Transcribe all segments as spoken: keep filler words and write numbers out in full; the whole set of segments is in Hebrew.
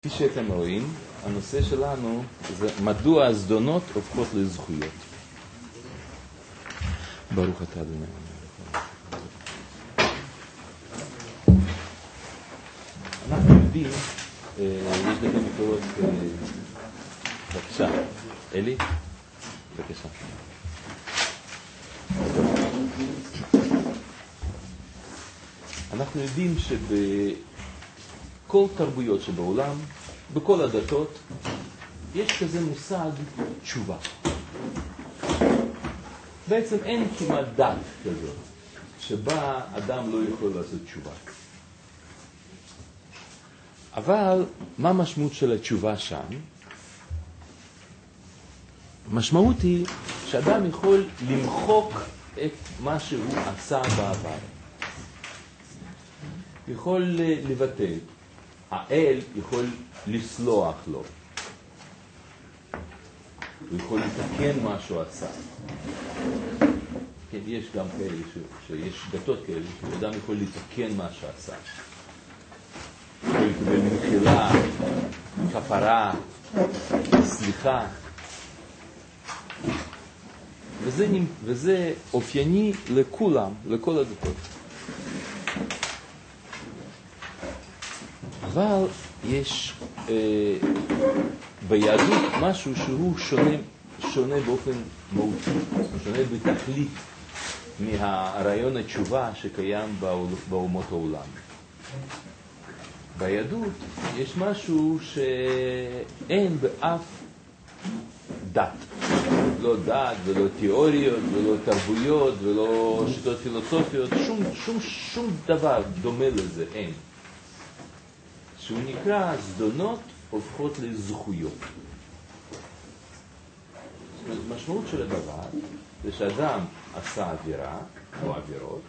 כפי שאתם רואים, הנושא שלנו זה מדוע הזדונות הופכות לזכויות. ברוך אתה אדוני. אנחנו יודעים, יש לכם מקורות, בבקשה, אלי, בבקשה. אנחנו יודעים שבכל תרבויות שבעולם, בכל הדתות, יש כזה מושג תשובה. בעצם אין כמעט דת כזאת, שבה אדם לא יכול לעשות תשובה. אבל מה המשמעות של התשובה שם? המשמעות היא שאדם יכול למחוק את מה שהוא עשה בעבר. יכול לבטל. האל יכול לסלוח לו. הוא יכול לתקן מה שהוא עשה. כן, יש גם כאלה, שיש דתות כאלה, שאדם יכול לתקן מה שעשה. יכול לקבל מחילה, כפרה, סליחה. וזה, וזה אופייני לכולם, לכל הדתות. אבל יש אה, ביהדות משהו שהוא שונה, שונה באופן מהותי, שונה בתכלית מהרעיון התשובה שקיים באומות העולם. ביהדות יש משהו שאין באף דת, לא דת ולא תיאוריות ולא תרבויות ולא שיטות פילוסופיות, שום, שום, שום דבר דומה לזה אין. שהוא נקרא זדונות הופכות לזכויות. זאת אומרת, המשמעות של הדבר זה שאדם עשה עבירה או עבירות.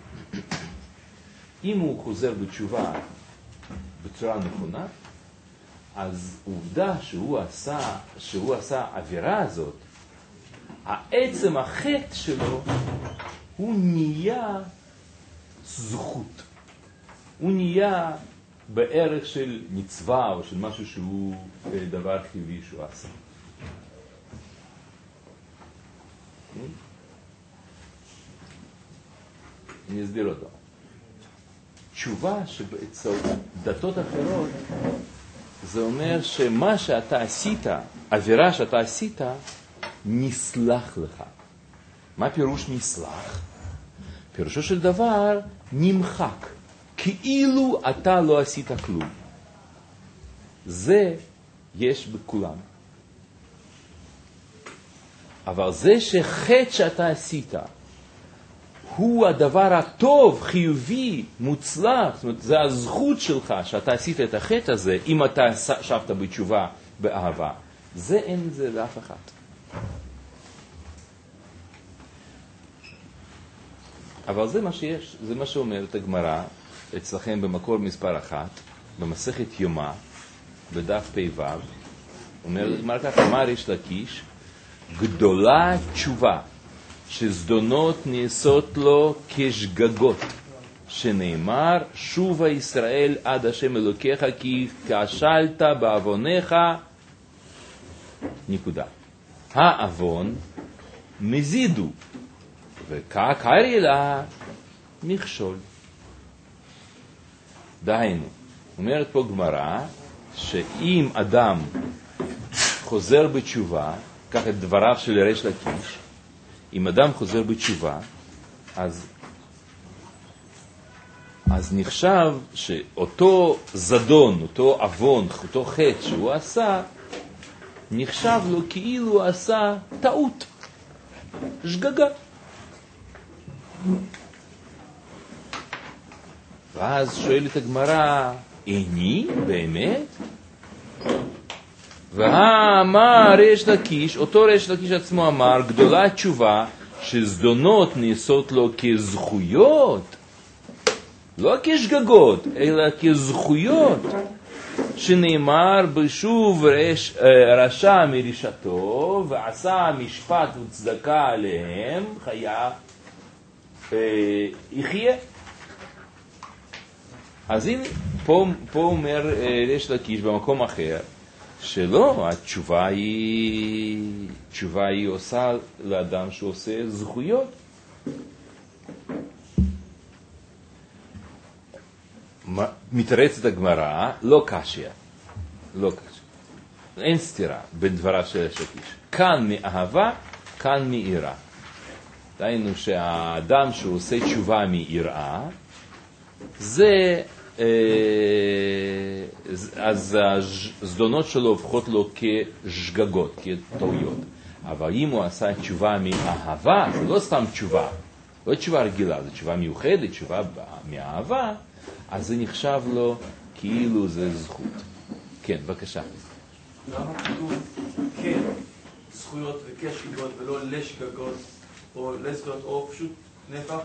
אם הוא חוזר בתשובה בצורה נכונה, אז עובדה שהוא עשה, שהוא עשה עבירה הזאת, העצם החטא שלו הוא נהיה זכות. הוא נהיה בערך של מצווה או של משהו שהוא דבר חיובי שהוא עשה. אני אסביר אותו. תשובה שבאצל דתות אחרות זה אומר שמה שאתה עשית, עבירה שאתה עשית, נסלח לך. מה פירוש נסלח? פירושו של דבר נמחק. כאילו אתה לא עשית כלום. זה יש בכולם. אבל זה שחטא שאתה עשית הוא הדבר הטוב, חיובי, מוצלח, זאת אומרת, זה הזכות שלך שאתה עשית את החטא הזה, אם אתה שבת בתשובה באהבה. זה אין זה לאף אחד. אבל זה מה שיש, זה מה שאומרת הגמרא, אצלכם במקור מספר אחת, במסכת יומא, בדף פ"ו, אומר הגמרא ככה, אמר ריש לקיש, גדולה תשובה, שזדונות נעשות לו כשגגות, שנאמר, שובה ישראל עד השם אלוקיך, כי כשלת בעוונך, נקודה. העוון מזידו, וכקרי לה מכשול. דהיינו, אומרת פה גמרא, שאם אדם חוזר בתשובה, קח את דבריו של ריש לקיש, אם אדם חוזר בתשובה, אז, אז נחשב שאותו זדון, אותו עוון, אותו חטא שהוא עשה, נחשב לו כאילו הוא עשה טעות, שגגה. ואז שואלת הגמרא, איני באמת? והאמר ריש לקיש, אותו ריש לקיש עצמו אמר, גדולה תשובה שזדונות נעשות לו כזכויות, לא כשגגות, אלא כזכויות, שנאמר בשוב רש, רשע מרשתו ועשה משפט וצדקה עליהם, חיה יחיה. אז הנה, פה, פה אומר ריש לקיש במקום אחר, שלא, התשובה היא, תשובה היא עושה לאדם שעושה זכויות. מתרצת הגמרא, לא קשיא, לא קשיא. אין סתירה בין דבריו של ריש לקיש. כאן מאהבה, כאן מיראה. דהיינו שהאדם שעושה תשובה מיראה, זה, אז הזדונות שלו הופכות לו כשגגות, כטעויות. אבל אם הוא עשה תשובה מאהבה, זה לא סתם תשובה, לא תשובה רגילה, זה תשובה מיוחדת, תשובה מאהבה, אז זה נחשב לו כאילו זה זכות. כן, בבקשה. למה כתוב כן זכויות וכשגגות ולא לשגגות או לזכויות, או פשוט נהפך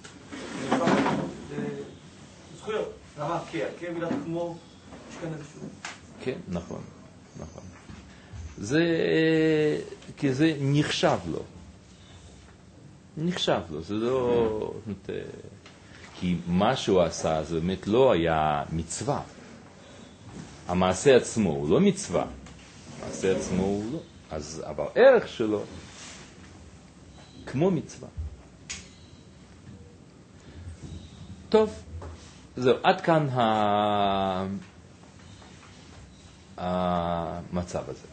לזכויות? למה כן? כן מילה כמו, יש כאן איזשהו... כן, נכון, נכון. זה, כי זה נחשב לו. נחשב לו, זה לא... כי מה שהוא עשה זה באמת לא היה מצווה. המעשה עצמו הוא לא מצווה. המעשה עצמו הוא לא. אז, אבל ערך שלו כמו מצווה. טוב, זהו, עד כאן ה... המצב הזה.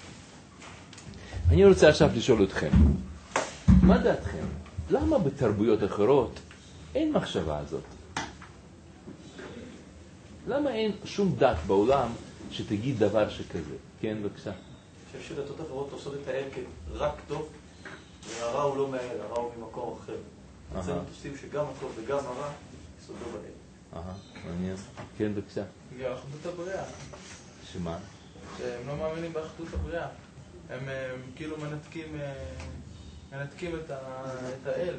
אני רוצה עכשיו לשאול אתכם, מה דעתכם? למה בתרבויות אחרות אין מחשבה הזאת? למה אין שום דת בעולם שתגיד דבר שכזה? כן, בבקשה. אני חושב שדתות אחרות עושות את האל כרק טוב, והרע הוא לא מהאל, הרע הוא ממקום אחר. אז הם תופסים שגם הטוב וגם הרע יסודו באל. אהה, מעניין. כן, בבקשה. בגלל אחדות הבריאה. שמה? שהם לא מאמינים באחדות הבריאה. הם כאילו מנתקים, מנתקים את האל.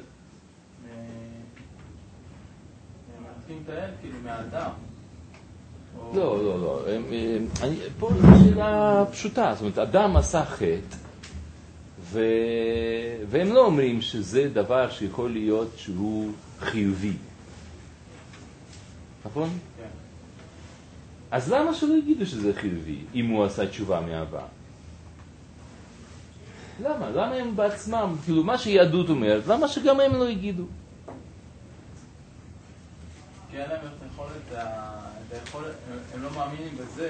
מנתקים את האל כאילו מהאדם. לא, לא, לא. פה שאלה פשוטה. זאת אומרת, אדם עשה חטא, והם לא אומרים שזה דבר שיכול להיות שהוא חיובי. נכון? כן. אז למה שלא יגידו שזה חיובי, אם הוא עשה תשובה מאהבה? למה? למה הם בעצמם, כאילו מה שיהדות אומרת, למה שגם הם לא יגידו? כי אין להם את היכולת, את היכולת, הם לא מאמינים בזה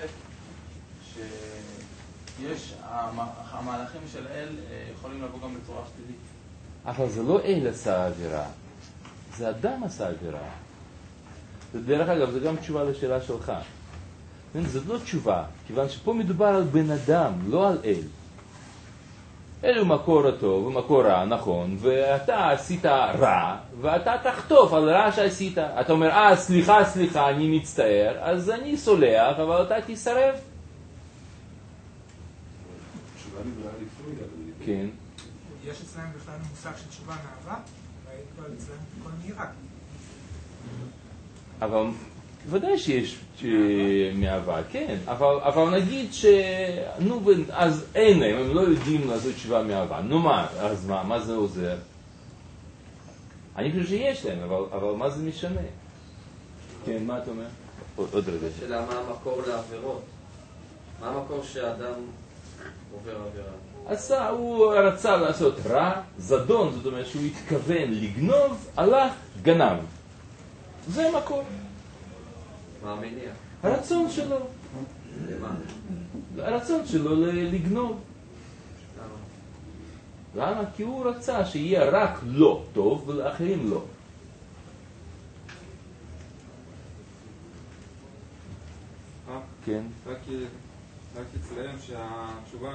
שיש, המהלכים של אל יכולים לבוא גם בצורה שלילית. אבל זה לא אל עשה עבירה, זה אדם עשה עבירה. דרך אגב, זה גם תשובה לשאלה שלך. זה לא תשובה, כיוון שפה מדובר על בן אדם, לא על אל. אל הוא מקור הטוב ומקור רע, נכון, ואתה עשית רע, ואתה תחטוף על רע שעשית. אתה אומר, אה, סליחה, סליחה, אני מצטער, אז אני סולח, אבל אתה תסרב. תשובה נבראה לפני, אבל... כן. יש אצלם בכלל מושג של תשובה מאהבה, והייתי אצלם כל מירה. אבל ודאי שיש מאהבה, כן, אבל, אבל נגיד ש... נו, אז אין להם, הם לא יודעים לעשות תשובה מאהבה. נו מה, אז מה, מה זה עוזר? אני חושב שיש להם, אבל, אבל מה זה משנה? כן, מה אתה אומר? עוד, עוד רגע. שאלה, מה המקור לעבירות? מה המקור שהאדם עובר עבירה? עשה, הוא רצה לעשות רע, זדון, זאת אומרת שהוא התכוון לגנוב, הלך, גנב. זה מקור. מה המניע? הרצון שלו. למה? הרצון שלו לגנוב. למה? למה? כי הוא רצה שיהיה רק לא טוב ולאחרים לא. כן. רק אצלם שהתשובה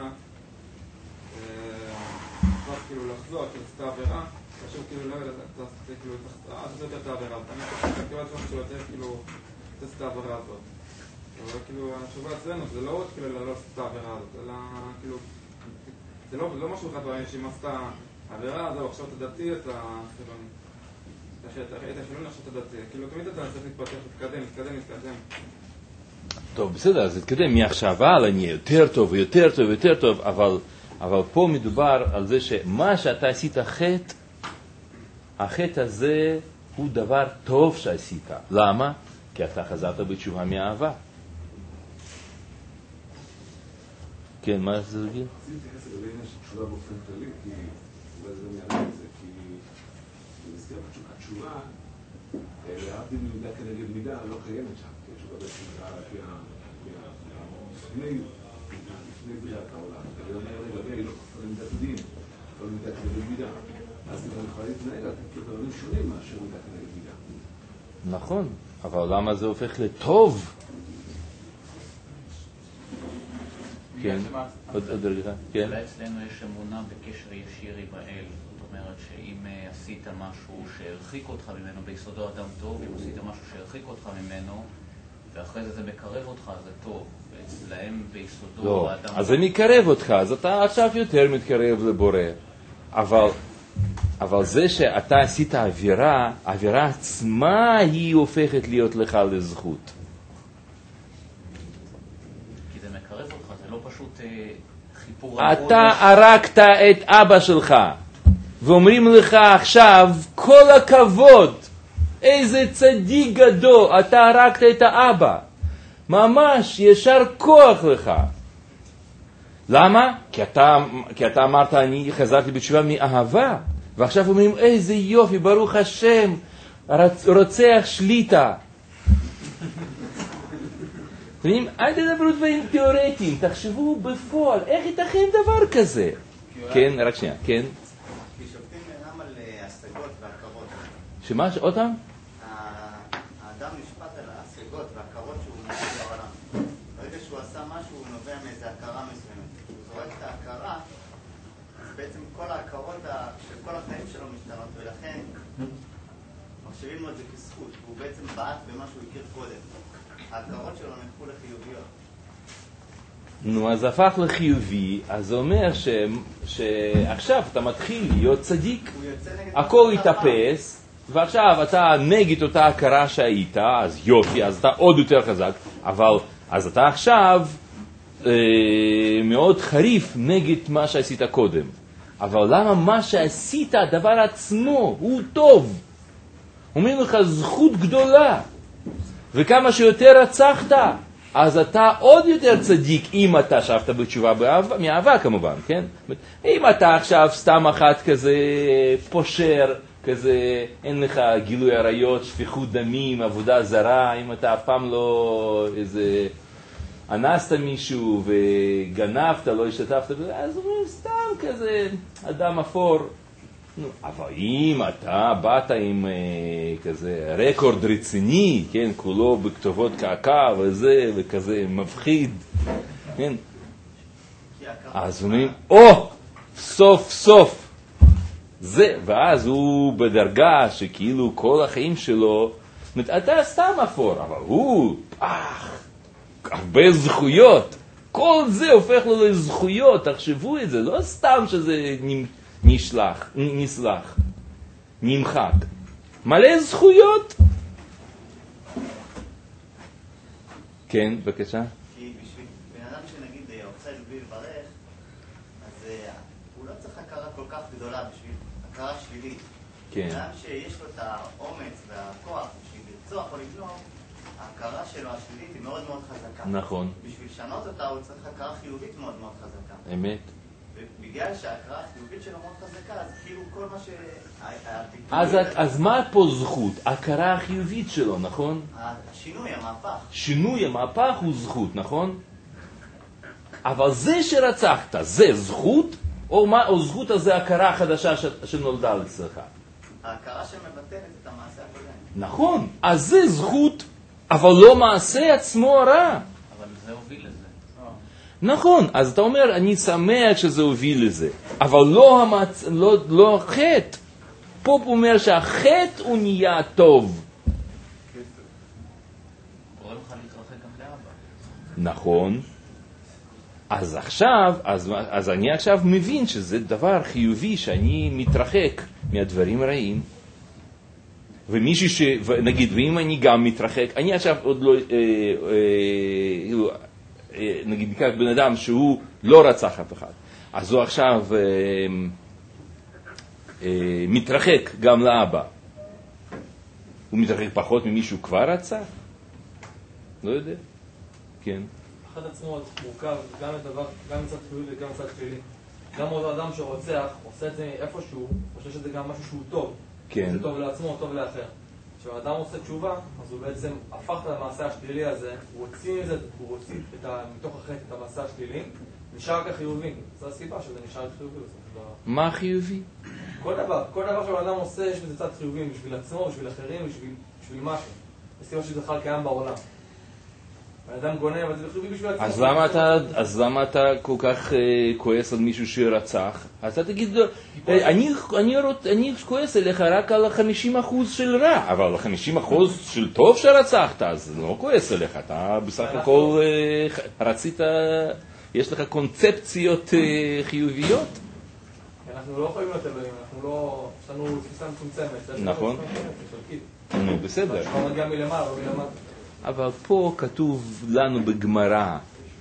צריך כאילו לחזור, כאילו עשתה עבירה, חשוב כאילו לא יודעת, אתה כאילו, אז אתה יודע את העבירה, אתה כאילו את חושב שיותר כאילו תעשת העבירה הזאת. אבל כאילו התשובה אצלנו זה לא עוד כאילו לא עשת העבירה הזאת, אלא כאילו זה לא משהו אחד בעניין שאם עשת עבירה, זהו, עכשיו אתה דתי, אתה חילוני. אתה חילוני, עכשיו אתה דתי. כאילו תמיד אתה צריך להתפתח, להתקדם, להתקדם, להתקדם. טוב, בסדר, אז התקדם מעכשיו הלאה, נהיה יותר טוב ויותר טוב ויותר טוב, אבל, אבל פה מדובר על זה שמה שאתה עשית חטא, החטא הזה הוא דבר טוב שעשית. למה? כי אתה חזרת בתשובה מאהבה. כן, מה זה להגיד? רציתי להתייחס לגבי עניין של תשובה באופן כללי, כי אולי זה גם יעלה את זה, כי במסגרת התשובה, להבדיל ממידה כנגד מידה, לא קיימת שם, כי התשובה בעצם נראה לפני בריאת העולם. אני אומר לגבי, לא כפר למידת הדין, לא מידה כנגד מידה. אז זה גם יכולה להתנהל כדברים שונים מאשר מידה כנגד מידה. נכון, אבל למה זה הופך לטוב? כן, עוד רגע, כן. אולי אצלנו יש אמונה בקשר ישיר עם האל. זאת אומרת שאם עשית משהו שהרחיק אותך ממנו, ביסודו אדם טוב, אם עשית משהו שהרחיק אותך ממנו, ואחרי זה זה מקרב אותך, זה טוב. ואצלהם ביסודו לא, האדם... אז זה מקרב אותך, אז אתה עכשיו יותר מתקרב לבורא. אבל, אבל זה שאתה עשית עבירה, העבירה עצמה היא הופכת להיות לך לזכות. כי זה מקרב אותך, זה לא פשוט אה, חיפור... אתה הרגת את אבא שלך, ואומרים לך עכשיו, כל הכבוד, איזה צדיק גדול, אתה הרגת את האבא. ממש, ישר כוח לך. למה? כי אתה, כי אתה אמרת, אני חזרתי בתשובה מאהבה. ועכשיו אומרים, איזה יופי, ברוך השם, רוצח שליטה. אל תדברו דברים תיאורטיים, תחשבו בפועל, איך ייתכן דבר כזה? כן, רק שנייה, כן. כי שופטים אינם על השגות והכרות. שמה, אותם? האדם נשפט על ההשגות והכרות שהוא נובע בעולם. ברגע שהוא עשה משהו, הוא נובע מאיזו הכרה מסוימת. הוא זורק את ההכרה, אז בעצם כל ההכרות של כל החיים שלו משתנות, ולכן מחשבים לו את זה כזכות, והוא בעצם בעט במה שהוא הכיר קודם. ההכרות שלו נהפכו לחיוביות. נו, אז הפך לחיובי, אז זה אומר ש... שעכשיו אתה מתחיל להיות צדיק, הכל יתאפס, ועכשיו אתה נגד אותה הכרה שהיית, אז יופי, אז אתה עוד יותר חזק, אבל אז אתה עכשיו אה, מאוד חריף נגד מה שעשית קודם. אבל למה מה שעשית, הדבר עצמו, הוא טוב? אומרים לך זכות גדולה, וכמה שיותר רצחת, אז אתה עוד יותר צדיק אם אתה שבת בתשובה באהבה, מאהבה כמובן, כן? אם אתה עכשיו סתם אחת כזה פושר, כזה אין לך גילוי עריות, שפיכות דמים, עבודה זרה, אם אתה אף פעם לא איזה אנסת מישהו וגנבת, לא השתתפת, אז הוא סתם כזה אדם אפור. נו, אבל אם אתה באת עם אה, כזה רקורד רציני, כן, כולו בכתובות קעקע וזה, וכזה מפחיד, כן, אז אומרים, או, סוף סוף, זה, ואז הוא בדרגה שכאילו כל החיים שלו, אתה סתם אפור, אבל הוא, פח, הרבה זכויות, כל זה הופך לו לזכויות, תחשבו את זה, לא סתם שזה נמצא, נשלח, נסלח, נמחק. מלא זכויות. כן, בבקשה. כי בשביל בן אדם שנגיד רוצה לביא לברך, אז הוא לא צריך הכרה כל כך גדולה בשביל הכרה שלילית. כן. בן אדם שיש לו את האומץ והכוח בשביל לרצוח או לגנוב, ההכרה שלו השלילית היא מאוד מאוד חזקה. נכון. בשביל לשנות אותה הוא צריך הכרה חיובית מאוד מאוד חזקה. אמת. בגלל שההכרה החיובית שלו מאוד חזקה, אז כאילו כל מה ש... אז, אז מה פה זכות? ההכרה החיובית שלו, נכון? השינוי, המהפך. שינוי, המהפך הוא זכות, נכון? אבל זה שרצחת, זה זכות? או, מה, או זכות הזה הכרה החדשה ש, שנולדה אצלך? ההכרה שמבטלת את המעשה הקודם. נכון, אז זה זכות, אבל לא מעשה עצמו הרע. אבל זה הוביל לזה. נכון, אז אתה אומר, אני שמח שזה הוביל לזה, אבל לא, המצ... לא, לא החטא. פה הוא אומר שהחטא הוא נהיה טוב. גורם לך להתרחק גם לאבא. נכון. אז עכשיו, אז, אז אני עכשיו מבין שזה דבר חיובי, שאני מתרחק מהדברים רעים. ומישהו ש... נגיד, ואם אני גם מתרחק, אני עכשיו עוד לא... אה, אה, נגיד ניקח בן אדם שהוא לא רצח אף אחד, אז הוא עכשיו אה, אה, מתרחק גם לאבא, הוא מתרחק פחות ממישהו כבר רצח? לא יודע. כן. אחד עצמו מורכב גם לדבר, גם מצד חיובי וגם מצד שלילי. גם אותו אדם שרוצח, עושה את זה איפשהו, חושב שזה גם משהו שהוא טוב. כן. זה טוב לעצמו, טוב לאחר. כשאדם עושה תשובה, אז הוא בעצם הפך את המעשה השלילי הזה, הוא הוציא מזה, הוא הוציא את ה, מתוך החטא את המעשה השלילי, נשאר כחיובי. זו הסיבה שזה נשאר חיובי. מה חיובי? כל דבר, כל דבר שהאדם עושה, יש בזה צד חיובי, בשביל עצמו, בשביל אחרים, בשביל, בשביל משהו. הסיבה שזה בכלל קיים בעולם. האדם גונב, אבל זה חיובי בשביל עצמו. אז למה אתה, אז למה אתה כל כך אה, כועס על מישהו שרצח? אז אתה תגיד לו, אה, אני, אני, רוצ, אני כועס עליך רק על ה-חמישים אחוז של רע, אבל ה-חמישים אחוז של טוב שרצחת, אז לא כועס עליך, אתה בסך הכל אה, רצית, יש לך קונספציות אה, חיוביות? אנחנו לא יכולים להיות אלוהים, אנחנו לא, יש לנו תפיסה מצומצמת. נכון. נו, בסדר. אנחנו מגיע מלמעלה, לא מלמטה. אבל פה כתוב לנו בגמרא,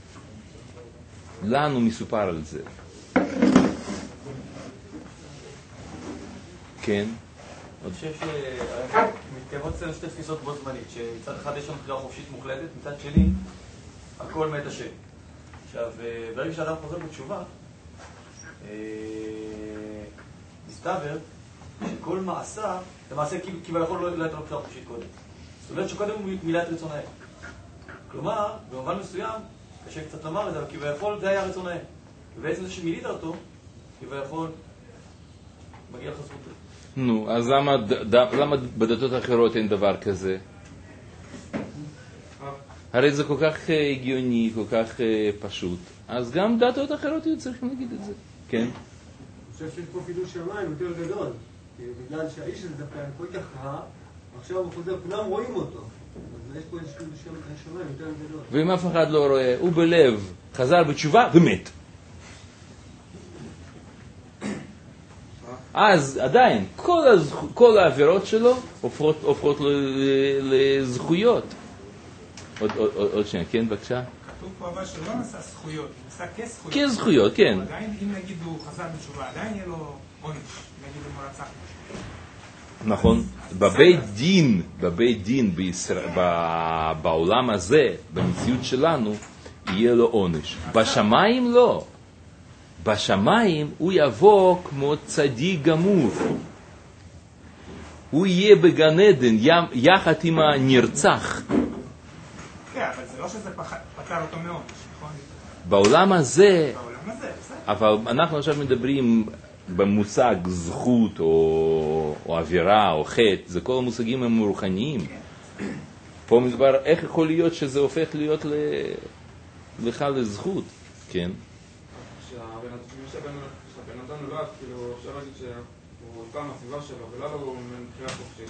לנו מסופר על זה. אני כן? חושב שמתקיימות אצלנו שתי תפיסות בו זמנית, שמצד אחד יש לנו בחירה חופשית מוחלטת, מצד שני, הכל מת השם. עכשיו, ברגע שאדם חוזר בתשובה, מסתבר שכל מעשה, למעשה כביכול לא הייתה לו בחירה חופשית קודם. זאת אומרת שקודם הוא מילא את רצון האל. כלומר, במובן מסוים, קשה קצת לומר את זה, אבל כביכול זה היה רצון האל. ובעצם זה שמילית אותו, כביכול מגיע לך זכות. נו, אז למה, למה בדתות האחרות אין דבר כזה? הרי זה כל כך הגיוני, כל כך פשוט. אז גם דתות אחרות היו צריכים להגיד את זה. כן? אני חושב שיש פה חידוש שמיים יותר גדול. בגלל שהאיש הזה דווקא כל כך רע, עכשיו הוא חוזר, כולם רואים אותו. אז יש פה איזשהו שמיים יותר גדול. ואם אף אחד לא רואה, הוא בלב, חזר בתשובה ומת. אז עדיין, כל, הזכ... כל העבירות שלו הופכות, הופכות לזכויות. עוד, עוד, עוד, עוד שנייה, כן, בבקשה? כתוב פה אבל שלא נעשה זכויות, נעשה כזכויות. כזכויות, כן. עדיין, אם נגיד הוא חזר בתשובה, עדיין יהיה לו עונש, נגיד אם הוא רצח משהו. נכון. בבית דין, בבית דין בישראל, בעולם הזה, במציאות שלנו, יהיה לו עונש. בשמיים לא. בשמיים הוא יבוא כמו צדיק גמור. הוא יהיה בגן עדן יחד עם הנרצח. כן, אבל זה לא שזה פטר אותו מעונש, נכון? בעולם הזה, בעולם הזה, בסדר. אבל אנחנו עכשיו מדברים במושג זכות או, או עבירה או חטא, זה כל המושגים הם רוחניים. פה מדבר איך יכול להיות שזה הופך להיות לך לזכות, כן? שהבן אדם נולד, כאילו, אפשר להגיד שהוא אותה מהסביבה שלו, ולא הוא מבחירה חופשית,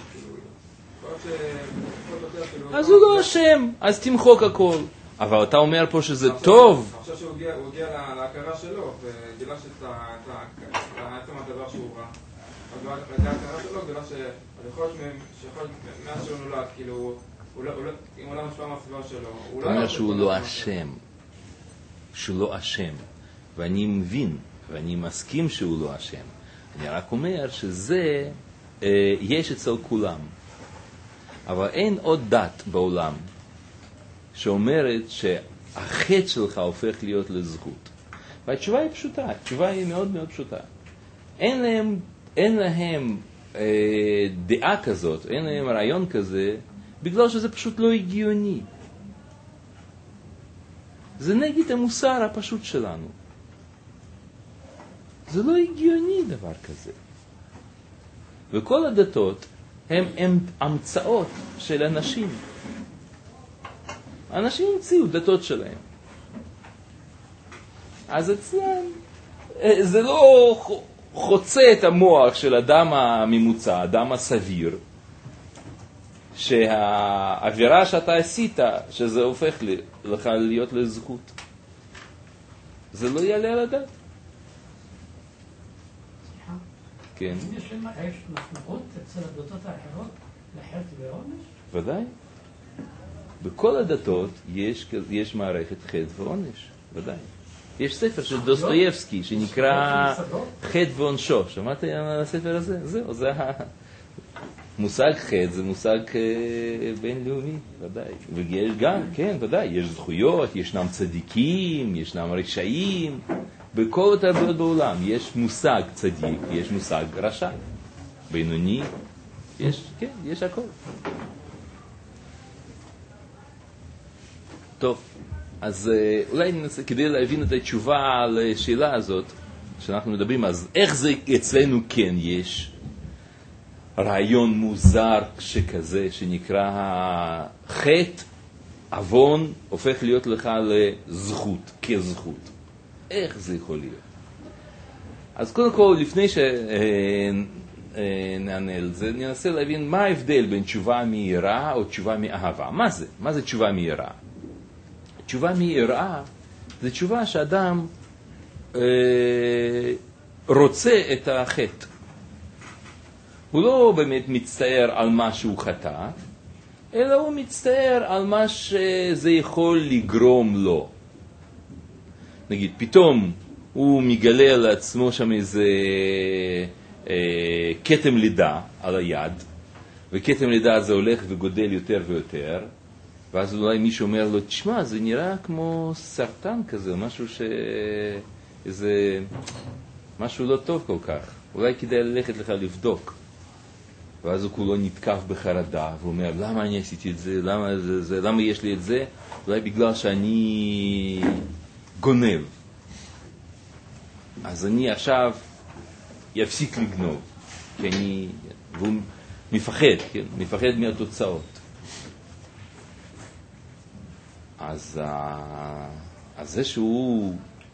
כאילו, אז הוא לא אשם, אז תמחוק הכל. אבל אתה אומר פה שזה טוב. עכשיו שהוא הגיע להכרה שלו, וגילה שעצם הדבר שהוא רע. אז להכרה שלו גילה שיכול להיות מאז שהוא נולד, כאילו, אם הוא לא משפע מהסביבה שלו. אתה אומר שהוא לא אשם. שהוא לא אשם. ואני מבין, ואני מסכים שהוא לא אשם. אני רק אומר שזה אה, יש אצל כולם. אבל אין עוד דת בעולם שאומרת שהחטא שלך הופך להיות לזכות. והתשובה היא פשוטה, התשובה היא מאוד מאוד פשוטה. אין להם, אין להם אה, דעה כזאת, אין להם רעיון כזה, בגלל שזה פשוט לא הגיוני. זה נגד המוסר הפשוט שלנו. זה לא הגיוני דבר כזה. וכל הדתות הם, הם המצאות של אנשים. אנשים המציאו דתות שלהם. אז אצלם זה לא חוצה את המוח של אדם הממוצע, אדם הסביר, שהעבירה שאתה עשית, שזה הופך לך להיות לזכות. זה לא יעלה על הדעת. כן. יש משמעות אצל הדתות האחרות לחטא ועונש? ודאי. בכל הדתות יש, יש מערכת חטא ועונש. ודאי. יש ספר של דוסטויבסקי שנקרא חטא ועונשו. שמעת על הספר הזה? זהו, זה ה... מושג חטא זה מושג בינלאומי, ודאי. ויש גם, כן, ודאי, יש זכויות, ישנם צדיקים, ישנם רשעים. בכל התרבויות בעולם יש מושג צדיק, יש מושג רשע. בינוני, יש, כן, יש הכל. טוב, אז אולי ננסה, כדי להבין את התשובה לשאלה הזאת, שאנחנו מדברים, אז איך זה אצלנו כן יש רעיון מוזר שכזה, שנקרא חטא, עוון, הופך להיות לך לזכות, כזכות. איך זה יכול להיות? אז קודם כל, לפני שנענה על זה, ננסה להבין מה ההבדל בין תשובה מיראה או תשובה מאהבה. מה זה? מה זה תשובה מיראה? תשובה מיראה זה תשובה שאדם אה, רוצה את החטא. הוא לא באמת מצטער על מה שהוא חטא, אלא הוא מצטער על מה שזה יכול לגרום לו. נגיד, פתאום הוא מגלה על עצמו שם איזה אה, כתם לידה על היד, וכתם לידה הזה הולך וגודל יותר ויותר, ואז אולי מישהו אומר לו, תשמע, זה נראה כמו סרטן כזה, משהו ש... איזה... משהו לא טוב כל כך. אולי כדאי ללכת לך לבדוק. ואז הוא כולו נתקף בחרדה, והוא אומר, למה אני עשיתי את זה? למה, זה, זה, למה יש לי את זה? אולי בגלל שאני גונב. אז אני עכשיו יפסיק לגנוב, כי אני... והוא מפחד, כן? מפחד מהתוצאות. אז, אז זה שהוא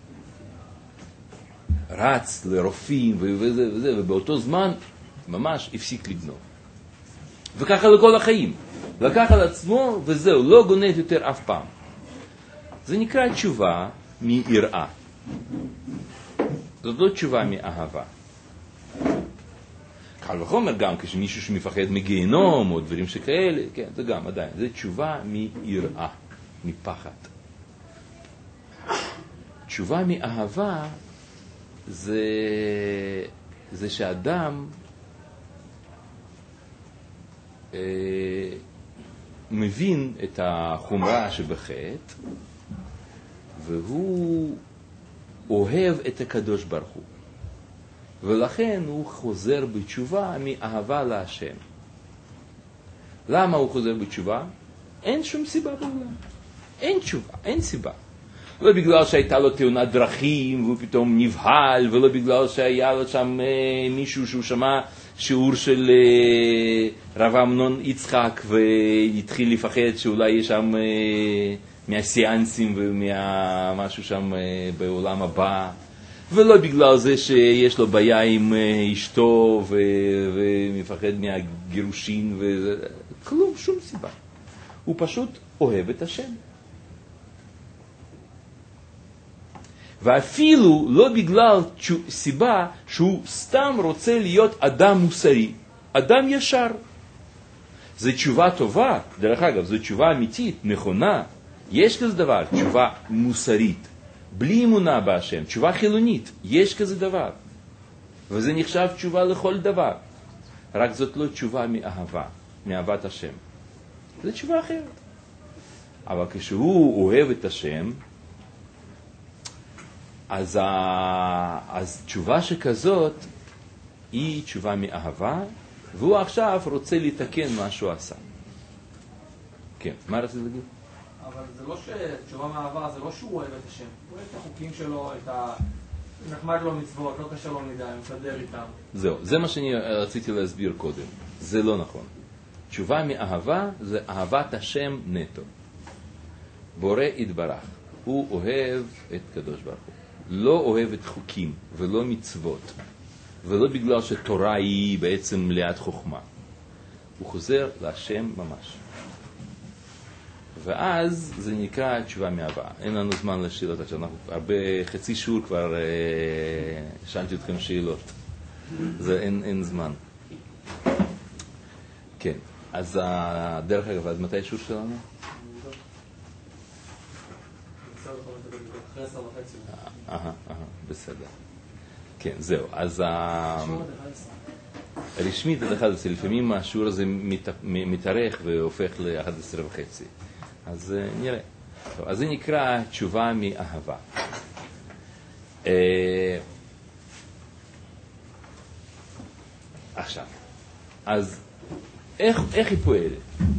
רץ לרופאים וזה וזה, ובאותו זמן ממש הפסיק לגנוב. וככה לכל החיים. לקח על עצמו וזהו, לא גונב יותר אף פעם. זה נקרא תשובה מיראה. זאת לא תשובה מאהבה. קל וחומר גם כשמישהו שמפחד מגיהנום או דברים שכאלה, כן, זה גם עדיין. זה תשובה מיראה, מפחד. תשובה מאהבה זה, זה שאדם אה, מבין את החומרה שבחטא, והוא אוהב את הקדוש ברוך הוא. ולכן הוא חוזר בתשובה מאהבה להשם. למה הוא חוזר בתשובה? אין שום סיבה בעולם. אין תשובה, אין סיבה. לא בגלל שהייתה לו תאונת דרכים והוא פתאום נבהל, ולא בגלל שהיה לו שם אה, מישהו שהוא שמע שיעור של אה, רב אמנון יצחק והתחיל לפחד שאולי יש שם אה, מהסיאנסים וממשהו שם אה, בעולם הבא, ולא בגלל זה שיש לו בעיה עם אה, אשתו ו- ומפחד מהגירושין וזה, כלום, שום סיבה. הוא פשוט אוהב את השם. ואפילו לא בגלל סיבה שהוא סתם רוצה להיות אדם מוסרי, אדם ישר. זו תשובה טובה, דרך אגב, זו תשובה אמיתית, נכונה. יש כזה דבר, תשובה מוסרית, בלי אמונה בהשם, תשובה חילונית, יש כזה דבר. וזה נחשב תשובה לכל דבר. רק זאת לא תשובה מאהבה, מאהבת השם. זו תשובה אחרת. אבל כשהוא אוהב את השם, אז, אז תשובה שכזאת היא תשובה מאהבה, והוא עכשיו רוצה לתקן מה שהוא עשה. כן, מה רצית להגיד? אבל זה לא שתשובה מאהבה, זה לא שהוא אוהב את השם. הוא אוהב את החוקים שלו, את ה... נחמד לו מצוות, לא קשה לו מדי, מסדר איתם. זהו, זה מה שאני רציתי להסביר קודם. זה לא נכון. תשובה מאהבה זה אהבת השם נטו. בורא יתברך. הוא אוהב את קדוש ברוך הוא. לא אוהב את חוקים ולא מצוות. ולא בגלל שתורה היא בעצם מלאת חוכמה. הוא חוזר להשם ממש. ואז זה נקרא תשובה מאהבה. אין לנו זמן לשאלות עכשיו. אנחנו הרבה, חצי שיעור כבר אה, שאלתי אתכם שאלות. זה אין, אין זמן. כן. אז דרך אגב, אז מתי שיעור שלנו? אהה, אהה, בסדר. כן, זהו. אז רשמית עד אחת עשרה, לפעמים השיעור הזה מת, מתארך והופך ל-אחת עשרה וחצי. אז uh, נראה. טוב, אז זה נקרא תשובה מאהבה. Uh, עכשיו, אז איך, איך היא פועלת?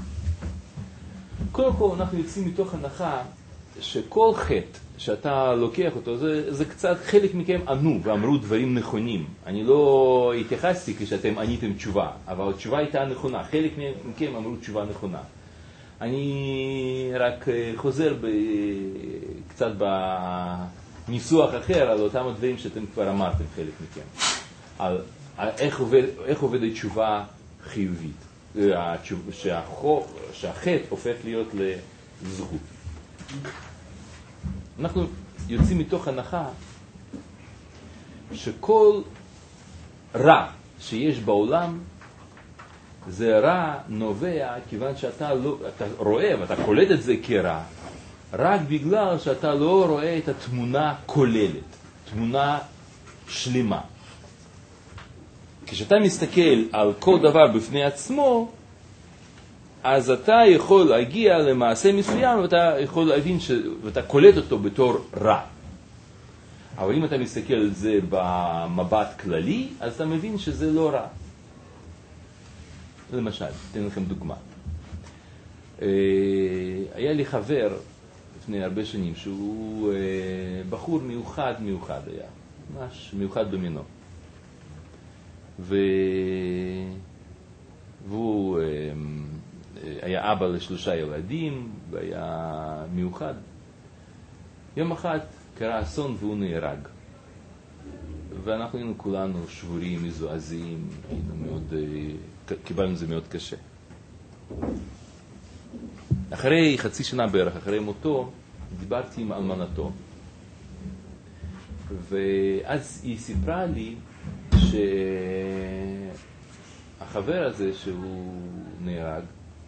קודם כל אנחנו יוצאים מתוך הנחה שכל חטא שאתה לוקח אותו, זה, זה קצת, חלק מכם ענו ואמרו דברים נכונים. אני לא התייחסתי כשאתם עניתם תשובה, אבל התשובה הייתה נכונה. חלק מכם אמרו תשובה נכונה. אני רק חוזר ב, קצת בניסוח אחר על אותם הדברים שאתם כבר אמרתם, חלק מכם. על, על איך, עובד, איך עובדת תשובה חיובית. שהחטא הופך להיות לזכות. אנחנו יוצאים מתוך הנחה שכל רע שיש בעולם זה רע נובע כיוון שאתה לא, אתה רואה ואתה קולט את זה כרע רק בגלל שאתה לא רואה את התמונה כוללת, תמונה שלמה. כשאתה מסתכל על כל דבר בפני עצמו, אז אתה יכול להגיע למעשה מסוים ואתה יכול להבין ש... ואתה קולט אותו בתור רע. אבל אם אתה מסתכל על זה במבט כללי, אז אתה מבין שזה לא רע. למשל, אתן לכם דוגמה. היה לי חבר לפני הרבה שנים שהוא בחור מיוחד מיוחד היה, ממש מיוחד במינו. ו... והוא היה אבא לשלושה ילדים, והיה מיוחד. יום אחד קרה אסון והוא נהרג. ואנחנו היינו כולנו שבורים, מזועזעים, היינו מאוד, קיבלנו זה מאוד קשה. אחרי חצי שנה בערך, אחרי מותו, דיברתי עם אלמנתו. ואז היא סיפרה לי שהחבר הזה שהוא נהרג,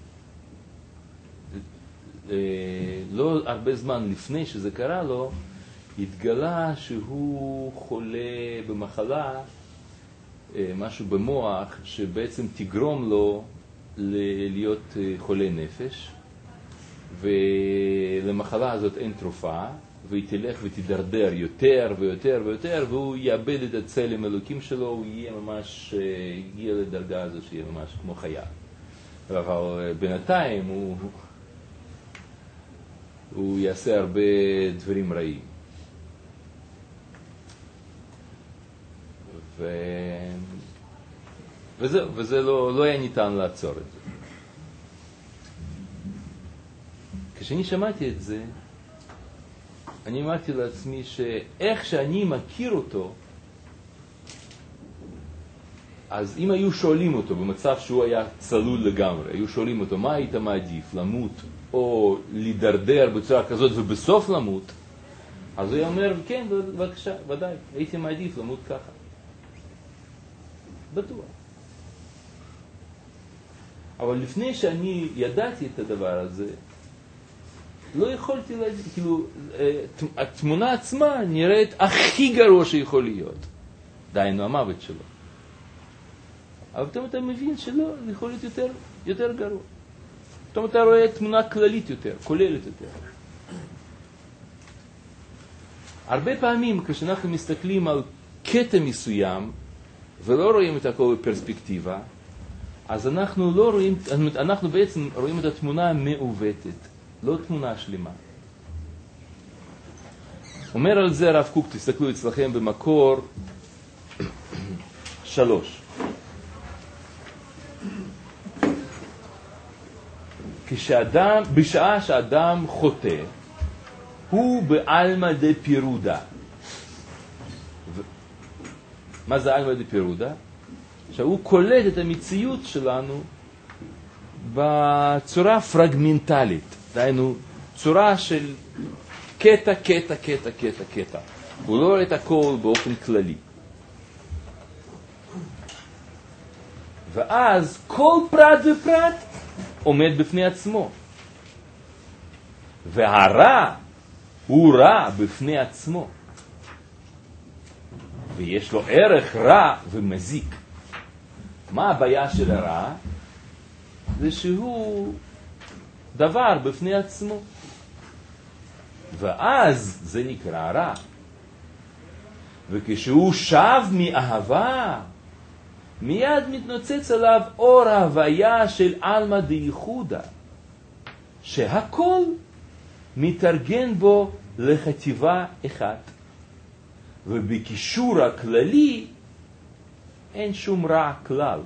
לא הרבה זמן לפני שזה קרה לו, התגלה שהוא חולה במחלה, משהו במוח, שבעצם תגרום לו להיות חולה נפש, ולמחלה הזאת אין תרופה, והיא תלך ותדרדר יותר ויותר ויותר, והוא יאבד את הצלם אלוקים שלו, הוא יהיה ממש, יגיע לדרגה הזו שיהיה ממש כמו חיה. אבל בינתיים הוא, הוא יעשה הרבה דברים רעים. ו... וזהו, וזה לא, לא היה ניתן לעצור את זה. כשאני שמעתי את זה, אני אמרתי לעצמי שאיך שאני מכיר אותו, אז אם היו שואלים אותו במצב שהוא היה צלול לגמרי, היו שואלים אותו מה היית מעדיף, למות או לדרדר בצורה כזאת ובסוף למות, אז הוא אומר כן, בבקשה, ודאי, הייתי מעדיף למות ככה. בטוח. אבל לפני שאני ידעתי את הדבר הזה, לא יכולתי להגיד, כאילו, התמונה עצמה נראית הכי גרוע שיכול להיות. דיינו המוות שלו. אבל פתאום אתה מבין שלא, זה יכול להיות יותר, יותר גרוע. פתאום אתה רואה תמונה כללית יותר, כוללת יותר. הרבה פעמים כשאנחנו מסתכלים על קטע מסוים, ולא רואים את הכל בפרספקטיבה, אז אנחנו לא רואים, אנחנו בעצם רואים את התמונה מעוותת. לא תמונה שלמה. אומר על זה הרב קוק, תסתכלו אצלכם במקור שלוש. כשאדם, בשעה שאדם חוטא, הוא בעלמא דה פירודה. ו... מה זה עלמא דה פירודה? שהוא קולט את המציאות שלנו בצורה פרגמנטלית. דהיינו, צורה של קטע, קטע, קטע, קטע, קטע. הוא לא רואה את הכל באופן כללי. ואז כל פרט ופרט עומד בפני עצמו. והרע הוא רע בפני עצמו. ויש לו ערך רע ומזיק. מה הבעיה של הרע? זה שהוא דבר בפני עצמו. ואז זה נקרא רע. וכשהוא שב מאהבה, מיד מתנוצץ עליו אור ההוויה של אלמא דייחודה, שהכל מתארגן בו לחטיבה אחת. ובקישור הכללי אין שום רע כלל.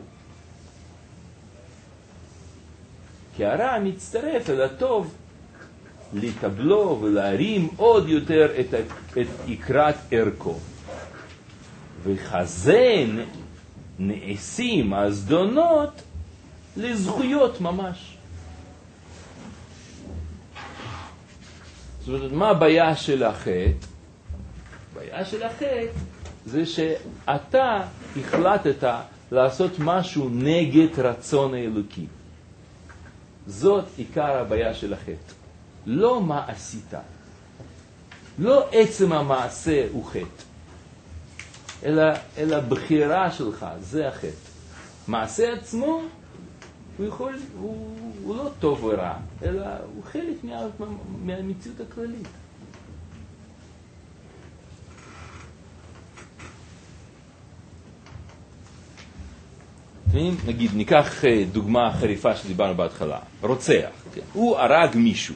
כי הרע מצטרף אל הטוב לטבלו ולהרים עוד יותר את, את עקרת ערכו. וכזה נעשים הזדונות לזכויות ממש. זאת אומרת, מה הבעיה של החטא? הבעיה של החטא זה שאתה החלטת לעשות משהו נגד רצון האלוקי. זאת עיקר הבעיה של החטא. לא מה עשית. לא עצם המעשה הוא חטא. אלא, אלא בחירה שלך, זה החטא. מעשה עצמו, הוא יכול, הוא, הוא לא טוב או רע, אלא הוא חלק מה, מהמציאות הכללית. נגיד, ניקח דוגמה חריפה שדיברנו בהתחלה. רוצח. כן? הוא הרג מישהו.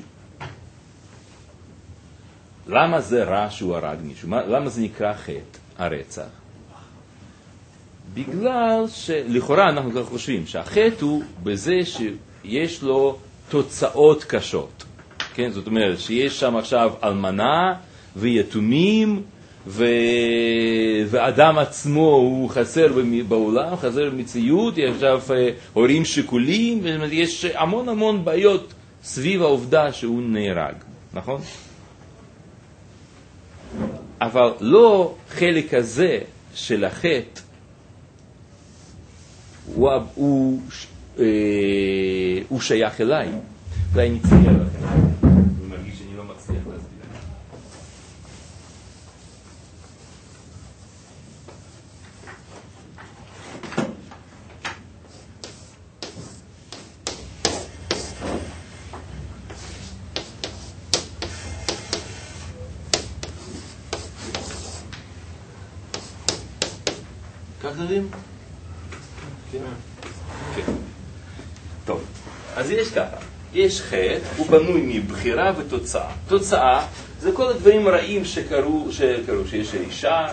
למה זה רע שהוא הרג מישהו? למה זה נקרא חטא, הרצח? בגלל שלכאורה אנחנו חושבים שהחטא הוא בזה שיש לו תוצאות קשות. כן? זאת אומרת שיש שם עכשיו אלמנה ויתומים, ו... ואדם עצמו הוא חסר בעולם, חסר במציאות, יש עכשיו הורים שכולים, ויש המון המון בעיות סביב העובדה שהוא נהרג, נכון? אבל לא חלק הזה של החטא הוא, הוא, אה, הוא שייך אליי. אולי נצייר לכם, אני מרגיש שאני לא מצליח להסביר. כך דברים? כן. כן. טוב, אז יש ככה, יש חטא, הוא בנוי מבחירה ותוצאה. תוצאה זה כל הדברים הרעים שקרו, שקרו, שיש אישה,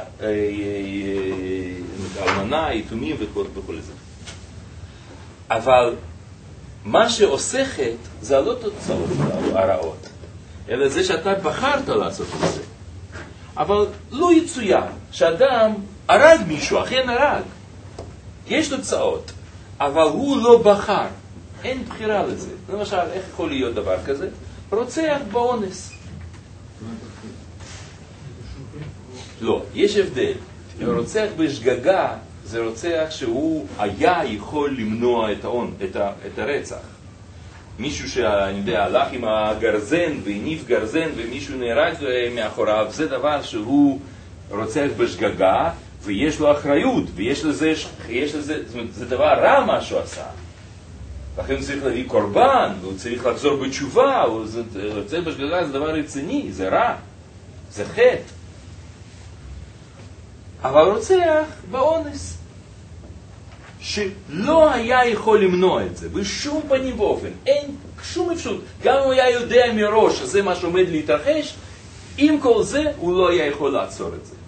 אלמנה, יתומים וכל זה. אבל מה שעושה חטא זה לא תוצאות הרעות, אלא זה שאתה בחרת לעשות את זה. אבל לא יצוין שאדם הרג מישהו, אכן הרג. יש תוצאות, אבל הוא לא בחר. אין בחירה לזה. למשל, איך יכול להיות דבר כזה? רוצח באונס. לא, יש הבדל. רוצח בשגגה זה רוצח שהוא היה יכול למנוע את, האון, את, ה, את הרצח. מישהו שאני יודע, הלך עם הגרזן והניף גרזן ומישהו נהרג מאחוריו, זה דבר שהוא רוצח בשגגה, ויש לו אחריות, ויש לזה, יש לזה, זה דבר רע מה שהוא עשה. לכן הוא צריך להביא קורבן, והוא צריך לחזור בתשובה, רוצח בשגגה זה דבר רציני, זה רע, זה חטא. אבל רוצח באונס, שלא היה יכול למנוע את זה, בשום פנים באופן, אין שום אפשרות. גם אם הוא היה יודע מראש שזה מה שעומד להתרחש, עם כל זה הוא לא היה יכול לעצור את זה.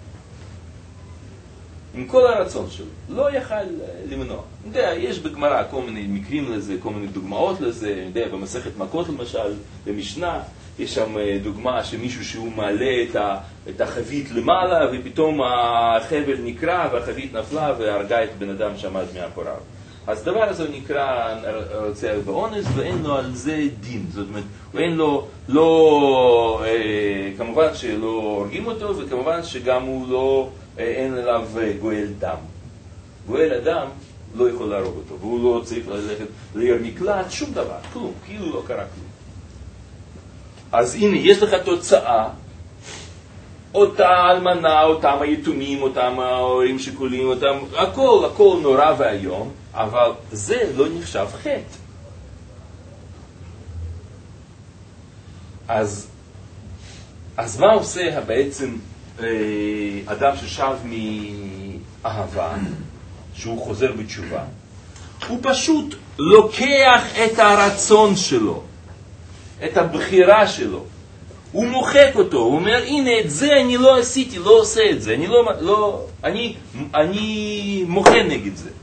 עם כל הרצון שלו, לא יכל למנוע. אני יודע, יש בגמרא כל מיני מקרים לזה, כל מיני דוגמאות לזה, אני יודע, במסכת מכות למשל, במשנה, יש שם דוגמה שמישהו שהוא מעלה את, ה, את החבית למעלה, ופתאום החבל נקרע והחבית נפלה והרגה את בן אדם שעמד מאחוריו. אז דבר הזה נקרא רוצח באונס, ואין לו על זה דין. זאת אומרת, אין לו, לא, אה, כמובן שלא הורגים אותו, וכמובן שגם הוא לא, אה, אין עליו גואל דם. גואל אדם לא יכול להרוג אותו, והוא לא צריך ללכת לעיר מקלט, שום דבר, כלום, כאילו לא קרה כלום. אז הנה, יש לך תוצאה, אותה אלמנה, אותם היתומים, אותם ההורים שכולים, אותם, הכל, הכל נורא והיום, אבל זה לא נחשב חטא. אז, אז מה עושה בעצם אה, אדם ששב מאהבה, שהוא חוזר בתשובה? הוא פשוט לוקח את הרצון שלו, את הבחירה שלו, הוא מוחק אותו, הוא אומר, הנה את זה אני לא עשיתי, לא עושה את זה, אני לא, לא, אני, אני מוחה נגד זה.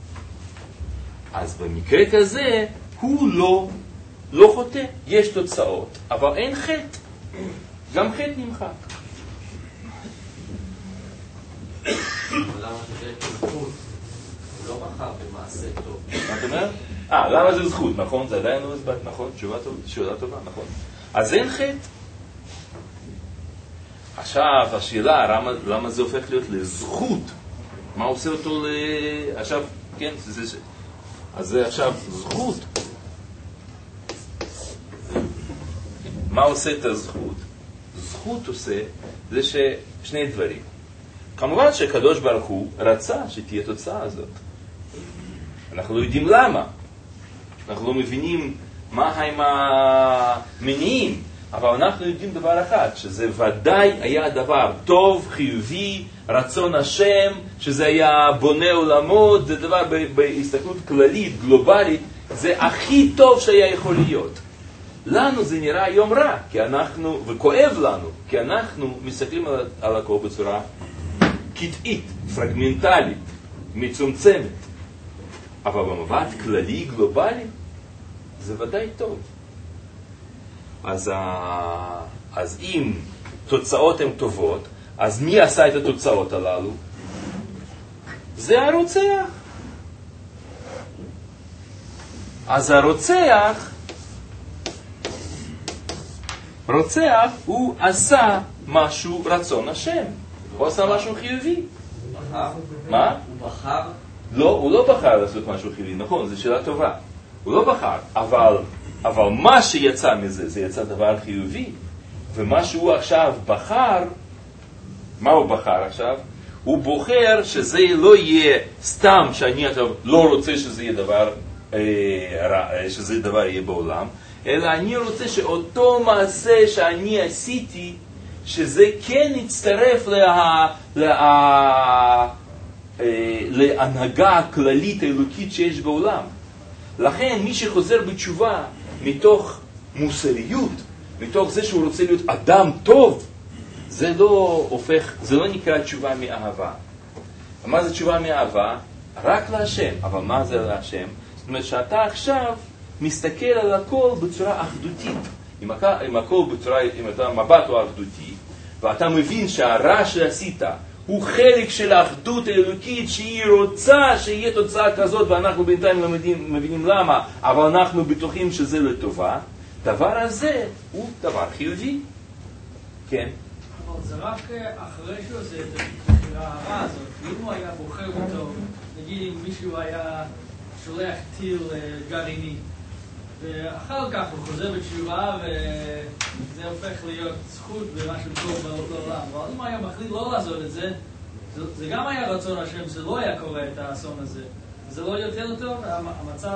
אז במקרה כזה, הוא לא, לא חוטא, יש תוצאות, אבל אין חטא, גם חטא נמחק. למה זה זכות? הוא לא בחר במעשה טוב. מה אתה אומר? אה, למה זה זכות, נכון? זה עדיין לא הסברת, נכון? שאלה טובה, נכון. אז אין חטא. עכשיו, השאלה, למה, למה זה הופך להיות לזכות? מה עושה אותו ל... עכשיו, כן, זה, זה... אז זה עכשיו זכות. מה עושה את הזכות? זכות עושה זה ששני דברים. כמובן שהקדוש ברוך הוא רצה שתהיה תוצאה הזאת. אנחנו לא יודעים למה. אנחנו לא מבינים מה הם המניעים. אבל אנחנו יודעים דבר אחד, שזה ודאי היה דבר טוב, חיובי, רצון השם, שזה היה בונה עולמות, זה דבר בהסתכלות כללית, גלובלית, זה הכי טוב שהיה יכול להיות. לנו זה נראה היום רע, כי אנחנו, וכואב לנו, כי אנחנו מסתכלים על, על הכל בצורה קטעית, פרגמנטלית, מצומצמת. אבל במבט כללי, גלובלי, זה ודאי טוב. אז, אז אם תוצאות הן טובות, אז מי עשה את התוצאות הללו? זה הרוצח. אז הרוצח, רוצח, הוא עשה משהו רצון השם. הוא עשה משהו חיובי. בחר? מה? הוא בחר? לא, הוא לא בחר לעשות משהו חיובי, נכון, זו שאלה טובה. הוא לא בחר, אבל, אבל מה שיצא מזה, זה יצא דבר חיובי. ומה שהוא עכשיו בחר, מה הוא בחר עכשיו? הוא בוחר שזה לא יהיה סתם שאני עכשיו לא רוצה שזה יהיה דבר, אה, רע, שזה דבר יהיה בעולם, אלא אני רוצה שאותו מעשה שאני עשיתי, שזה כן יצטרף לה, לה, אה, להנהגה הכללית האלוקית שיש בעולם. לכן מי שחוזר בתשובה מתוך מוסריות, מתוך זה שהוא רוצה להיות אדם טוב, זה לא הופך, זה לא נקרא תשובה מאהבה. מה זה תשובה מאהבה? רק להשם. אבל מה זה להשם? זאת אומרת שאתה עכשיו מסתכל על הכל בצורה אחדותית. אם, אם הכל בצורה, אם אתה מבט הוא אחדותי, ואתה מבין שהרע שעשית הוא חלק של האחדות האלוקית שהיא רוצה שיהיה תוצאה כזאת, ואנחנו בינתיים לא מבינים, מבינים למה, אבל אנחנו בטוחים שזה לטובה, דבר הזה הוא דבר חיובי. כן? אבל זה רק אחרי שהוא עושה את הבחירה הרעה הזאת. אם הוא היה בוחר אותו, נגיד אם מישהו היה שולח טיל גרעיני, ואחר כך הוא חוזר בתשובה וזה הופך להיות זכות ומשהו טוב בעולם. אבל אם הוא היה מחליט לא לעשות את זה, זה גם היה רצון השם, זה לא היה קורה את האסון הזה. זה לא יותר טוב, המצב,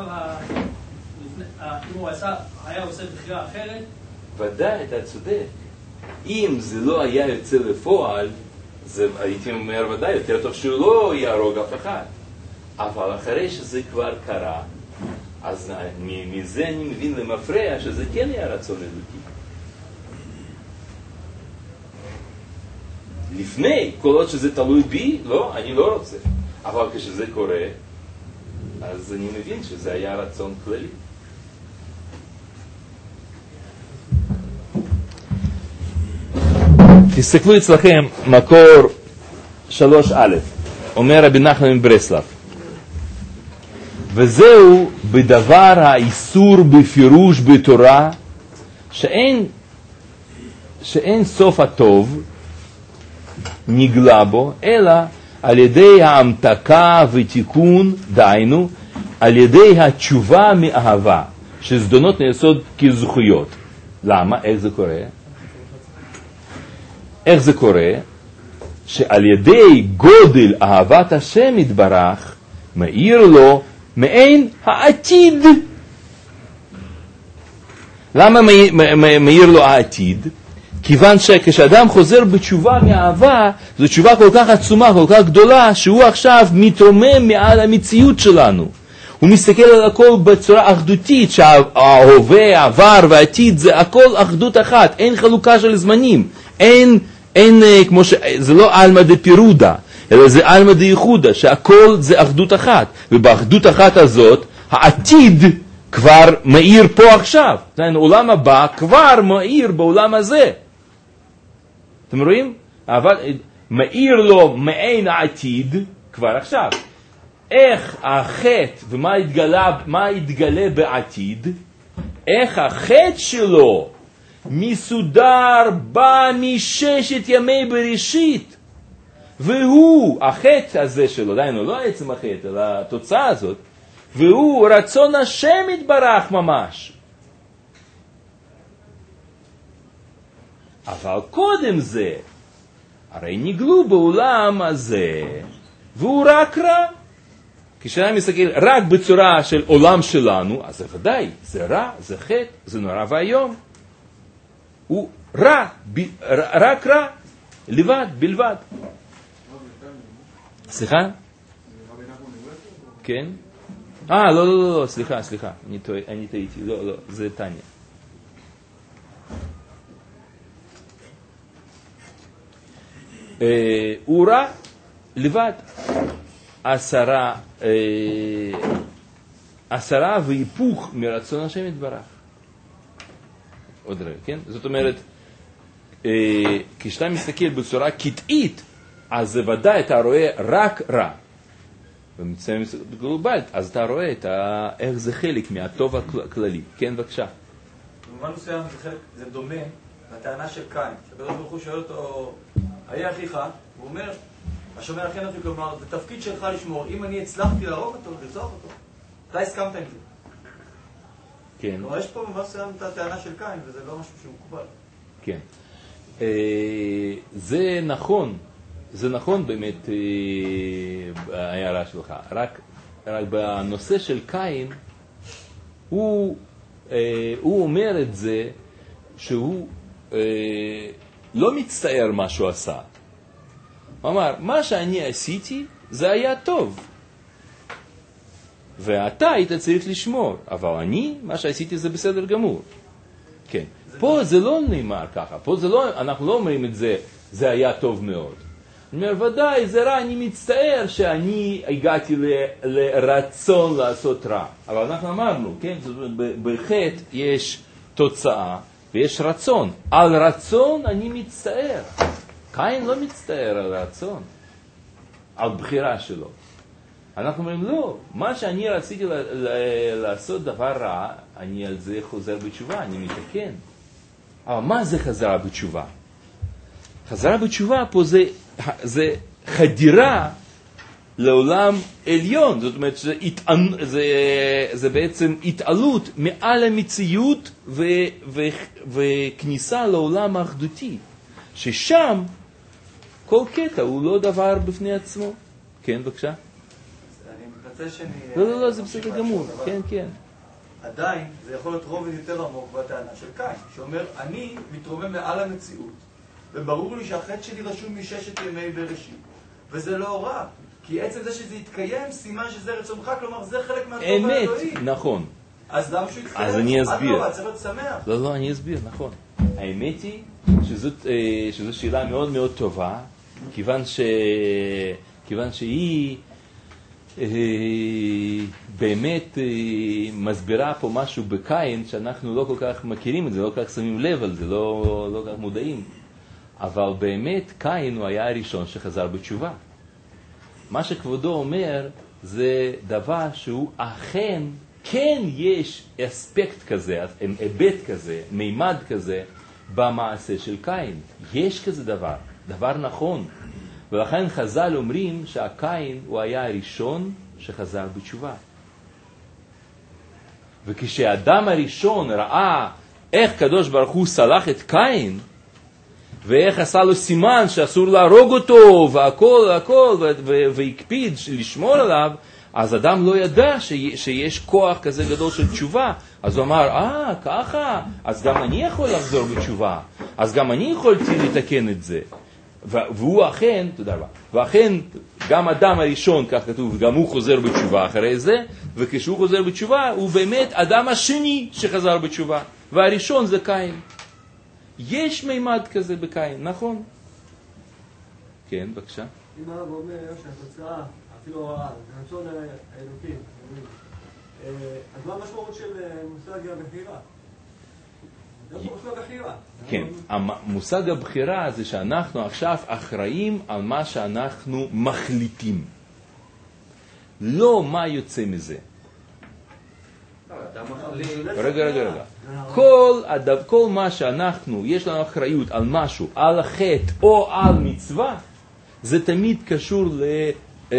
אם הוא היה עושה בחירה אחרת. ודאי, אתה צודק. אם זה לא היה יוצא לפועל, זה, הייתי אומר ודאי, יותר טוב שהוא לא יהרוג אף אחד. אבל אחרי שזה כבר קרה, אז מזה אני מבין למפרע שזה כן היה רצון אלוקי. לפני, כל עוד שזה תלוי בי, לא, אני לא רוצה. אבל כשזה קורה, אז אני מבין שזה היה רצון כללי. תסתכלו אצלכם, מקור שלוש א', אומר רבי נחמן מברסלב, וזהו בדבר האיסור בפירוש בתורה, שאין, שאין סוף הטוב נגלה בו, אלא על ידי ההמתקה ותיקון, דהיינו, על ידי התשובה מאהבה, שזדונות נעשות כזכויות. למה? איך זה קורה? איך זה קורה? שעל ידי גודל אהבת השם יתברך, מאיר לו מעין העתיד. למה מאיר לו העתיד? כיוון שכשאדם חוזר בתשובה מאהבה, זו תשובה כל כך עצומה, כל כך גדולה, שהוא עכשיו מתרומם מעל המציאות שלנו. הוא מסתכל על הכל בצורה אחדותית, שההווה, העבר והעתיד זה הכל אחדות אחת, אין חלוקה של זמנים, אין, אין כמו ש... זה לא אלמא דפירודה, אלא זה אלמא דייחודה, שהכל זה אחדות אחת, ובאחדות אחת הזאת, העתיד כבר מאיר פה עכשיו. העולם הבא כבר מאיר בעולם הזה. אתם רואים? אבל מאיר לו מעין העתיד כבר עכשיו. איך החטא ומה יתגלה, מה יתגלה בעתיד, איך החטא שלו מסודר בא מששת ימי בראשית, והוא, החטא הזה שלו, דיינו, לא עצם החטא, אלא התוצאה הזאת, והוא רצון השם יתברך ממש. אבל קודם זה, הרי נגלו בעולם הזה, והוא רק רע. כשאני מסתכל רק בצורה של עולם שלנו, אז זה ודאי, זה רע, זה חטא, זה נורא והיום. הוא רע, ב, רק רע, לבד, בלבד. סליחה? כן? אה, לא, לא, לא, לא, סליחה, סליחה, אני טועה, אני טעיתי, לא, לא, זה טניה. אה, הוא רע, לבד. עשרה, אה, עשרה והיפוך מרצון השם יתברך. עוד רגע, כן? זאת אומרת, אה, כשאתה מסתכל בצורה קטעית, אז זה ודאי אתה רואה רק רע. ומצטער גלובלית, אז אתה רואה את ה... איך זה חלק מהטוב הכללי. כן, בבקשה. במובן מסוים זה חלק, זה דומה לטענה של קין. שהקדוש ברוך הוא שואל אותו, היה אחיך, הוא אומר, השומר הכי נפי, כלומר, זה תפקיד שלך לשמור. אם אני הצלחתי להרוג אותו, לרצוח אותו, אתה הסכמת עם זה. כן. כלומר, יש פה במובן מסוים את הטענה של קין, וזה לא משהו שהוא מקובל. כן. זה נכון. זה נכון באמת ההערה שלך, רק, רק בנושא של קין, הוא, הוא אומר את זה שהוא לא מצטער מה שהוא עשה. הוא אמר, מה שאני עשיתי זה היה טוב, ואתה היית צריך לשמור, אבל אני, מה שעשיתי זה בסדר גמור. כן. פה זה לא נאמר ככה, פה זה לא, אנחנו לא אומרים את זה, זה היה טוב מאוד. אני אומר, ודאי, זה רע, אני מצטער שאני הגעתי ל, לרצון לעשות רע. אבל אנחנו אמרנו, כן, בחטא יש תוצאה ויש רצון. על רצון אני מצטער. קין לא מצטער על רצון, על בחירה שלו. אנחנו אומרים, לא, מה שאני רציתי ל, ל, לעשות דבר רע, אני על זה חוזר בתשובה, אני מתקן. אבל מה זה חזרה בתשובה? חזרה בתשובה פה זה... זה חדירה לעולם עליון, זאת אומרת שזה התענ... זה, זה בעצם התעלות מעל המציאות ו... ו... וכניסה לעולם האחדותי, ששם כל קטע הוא לא דבר בפני עצמו. כן, בבקשה. אני מתנצל שאני... לא, לא, לא, זה בסדר גמור, כן, כן. עדיין זה יכול להיות רובד יותר עמוק בטענה של קין, שאומר, אני מתרומם מעל המציאות, וברור לי שהחטא שלי רשום מששת ימי בראשית, וזה לא רע, כי עצם זה שזה יתקיים, סימן שזה רצונך, כלומר זה חלק מהטוב האלוהי. אמת, נכון. אז למה שהוא יתקיים? אז אני אסביר. עד לא, צריך להיות שמח. לא, לא, אני אסביר, נכון. האמת היא שזאת, שזאת שאלה מאוד מאוד טובה, כיוון ש... כיוון שהיא באמת מסבירה פה משהו בקין שאנחנו לא כל כך מכירים את זה, לא כל כך שמים לב על זה, לא, לא כל כך מודעים. אבל באמת קין הוא היה הראשון שחזר בתשובה. מה שכבודו אומר זה דבר שהוא אכן, כן יש אספקט כזה, היבט כזה, מימד כזה במעשה של קין. יש כזה דבר, דבר נכון. ולכן חז"ל אומרים שהקין הוא היה הראשון שחזר בתשובה. וכשהאדם הראשון ראה איך קדוש ברוך הוא סלח את קין, ואיך עשה לו סימן שאסור להרוג אותו, והכל, הכל, והקפיד לשמור עליו, אז אדם לא ידע שיש כוח כזה גדול של תשובה. אז הוא אמר, אה, ככה, אז גם אני יכול לחזור בתשובה, אז גם אני יכולתי לתקן את זה. והוא אכן, תודה רבה, ואכן גם אדם הראשון, כך כתוב, גם הוא חוזר בתשובה אחרי זה, וכשהוא חוזר בתשובה, הוא באמת אדם השני שחזר בתשובה, והראשון זה קין. יש מימד כזה בקין, נכון? כן, בבקשה. אם הרב אומר שהתוצאה, אפילו הרע, זה רצון האלוקים, אז מה המשמעות של מושג הבחירה? זה מושג הבחירה. כן, מושג הבחירה זה שאנחנו עכשיו אחראים על מה שאנחנו מחליטים. לא מה יוצא מזה. רגע, רגע, רגע. כל, כל מה שאנחנו, יש לנו אחריות על משהו, על החטא או על מצווה, זה תמיד קשור ל, אה,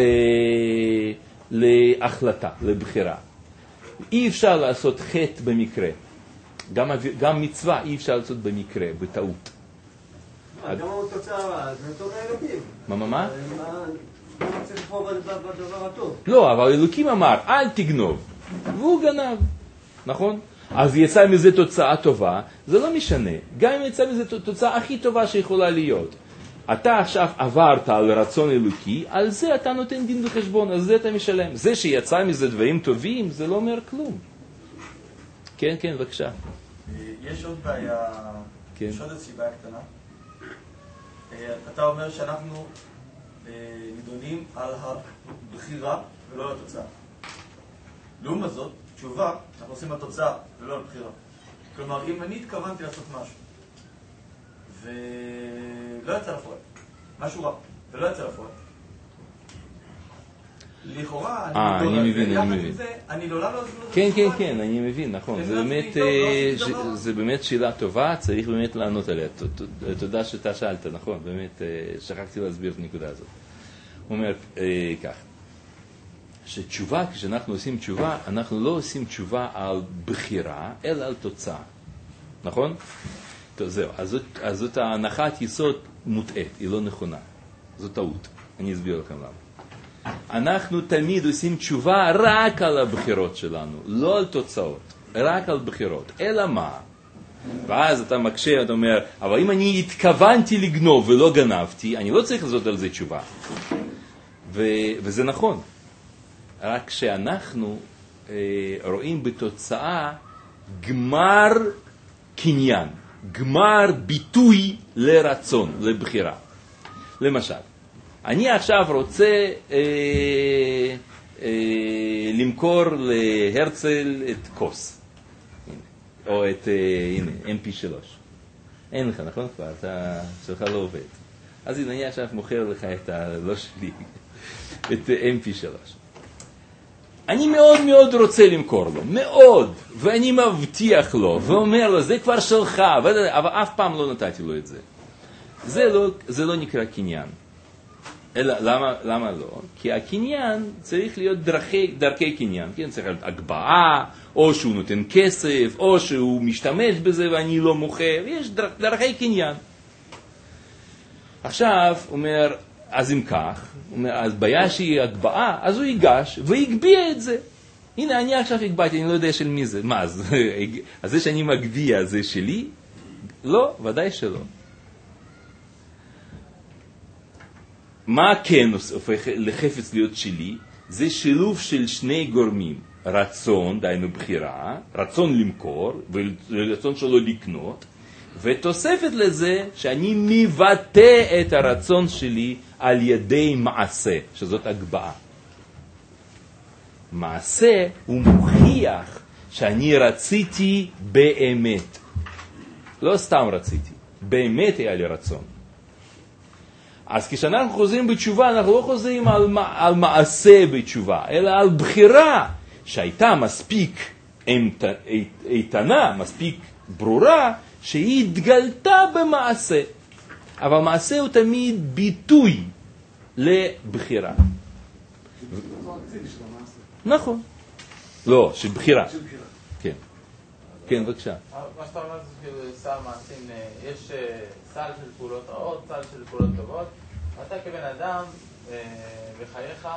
להחלטה, לבחירה. אי אפשר לעשות חטא במקרה. גם, גם מצווה אי אפשר לעשות במקרה, בטעות. גם התוצאה, זה אותו האלוקים. מה, מה, מה? מה צריך לבחור בדבר הטוב? לא, אבל אלוקים אמר, אל תגנוב. והוא גנב, נכון? אז יצא מזה תוצאה טובה, זה לא משנה. גם אם יצא מזה תוצאה הכי טובה שיכולה להיות. אתה עכשיו עברת על רצון אלוקי, על זה אתה נותן דין וחשבון, על זה אתה משלם. זה שיצא מזה דברים טובים, זה לא אומר כלום. כן, כן, בבקשה. יש עוד בעיה, יש עוד איזושהי בעיה קטנה. אתה אומר שאנחנו נידונים על הבחירה ולא על התוצאה. לעומת זאת, תשובה, אנחנו עושים על התוצאה ולא על בחירה. כלומר, אם אני התכוונתי לעשות משהו, ולא יצא לפועל, משהו רע, ולא יצא לפועל, לכאורה, אני מבין, אני מבין. אני לעולם לא... כן, כן, כן, אני מבין, נכון. זה באמת שאלה טובה, צריך באמת לענות עליה. תודה שאתה שאלת, נכון, באמת שכחתי להסביר את הנקודה הזאת. הוא אומר כך, שתשובה, כשאנחנו עושים תשובה, אנחנו לא עושים תשובה על בחירה, אלא על תוצאה. נכון? טוב, זהו. אז זאת, אז זאת ההנחת יסוד מוטעת, היא לא נכונה. זאת טעות. אני אסביר לכם למה. אנחנו תמיד עושים תשובה רק על הבחירות שלנו, לא על תוצאות, רק על בחירות. אלא מה? ואז אתה מקשה, אתה אומר, אבל אם אני התכוונתי לגנוב ולא גנבתי, אני לא צריך לעשות על זה תשובה. ו, וזה נכון. רק שאנחנו אה, רואים בתוצאה גמר קניין, גמר ביטוי לרצון, לבחירה. למשל, אני עכשיו רוצה אה, אה, למכור להרצל את כוס, הנה, או את, אה, הנה, אם פי שלוש. אין לך, נכון כבר? אתה, שלך לא עובד. אז הנה, אני עכשיו מוכר לך את הלא שלי, את אם פי שלוש. אני מאוד מאוד רוצה למכור לו, מאוד, ואני מבטיח לו, ואומר לו, זה כבר שלך, אבל אף פעם לא נתתי לו את זה. זה לא, זה לא נקרא קניין. אלא, למה, למה לא? כי הקניין צריך להיות דרכי, דרכי קניין, כן? צריך להיות הגבהה, או שהוא נותן כסף, או שהוא משתמש בזה ואני לא מוכר, יש דרכ, דרכי קניין. עכשיו, אומר, אז אם כך, אז בעיה שהיא הגבהה, אז הוא ייגש והגביע את זה. הנה, אני עכשיו הגבעתי, אני לא יודע של מי זה. מה, אז, אז זה שאני מגביע זה שלי? לא, ודאי שלא. מה כן הופך לחפץ להיות שלי? זה שילוב של שני גורמים. רצון, דהיינו בחירה, רצון למכור, ורצון שלו לקנות, ותוספת לזה שאני מבטא את הרצון שלי על ידי מעשה, שזאת הגבהה. מעשה הוא מוכיח שאני רציתי באמת. לא סתם רציתי, באמת היה לי רצון. אז כשאנחנו חוזרים בתשובה, אנחנו לא חוזרים על, על מעשה בתשובה, אלא על בחירה שהייתה מספיק איתנה, מספיק ברורה, שהיא התגלתה במעשה. אבל מעשה הוא תמיד ביטוי לבחירה. נכון. לא, של בחירה. כן. כן, בבקשה. מה שאתה אומר זה כאילו סל מעשים, יש סל של פעולות רעות, סל של פעולות טובות, ואתה כבן אדם בחייך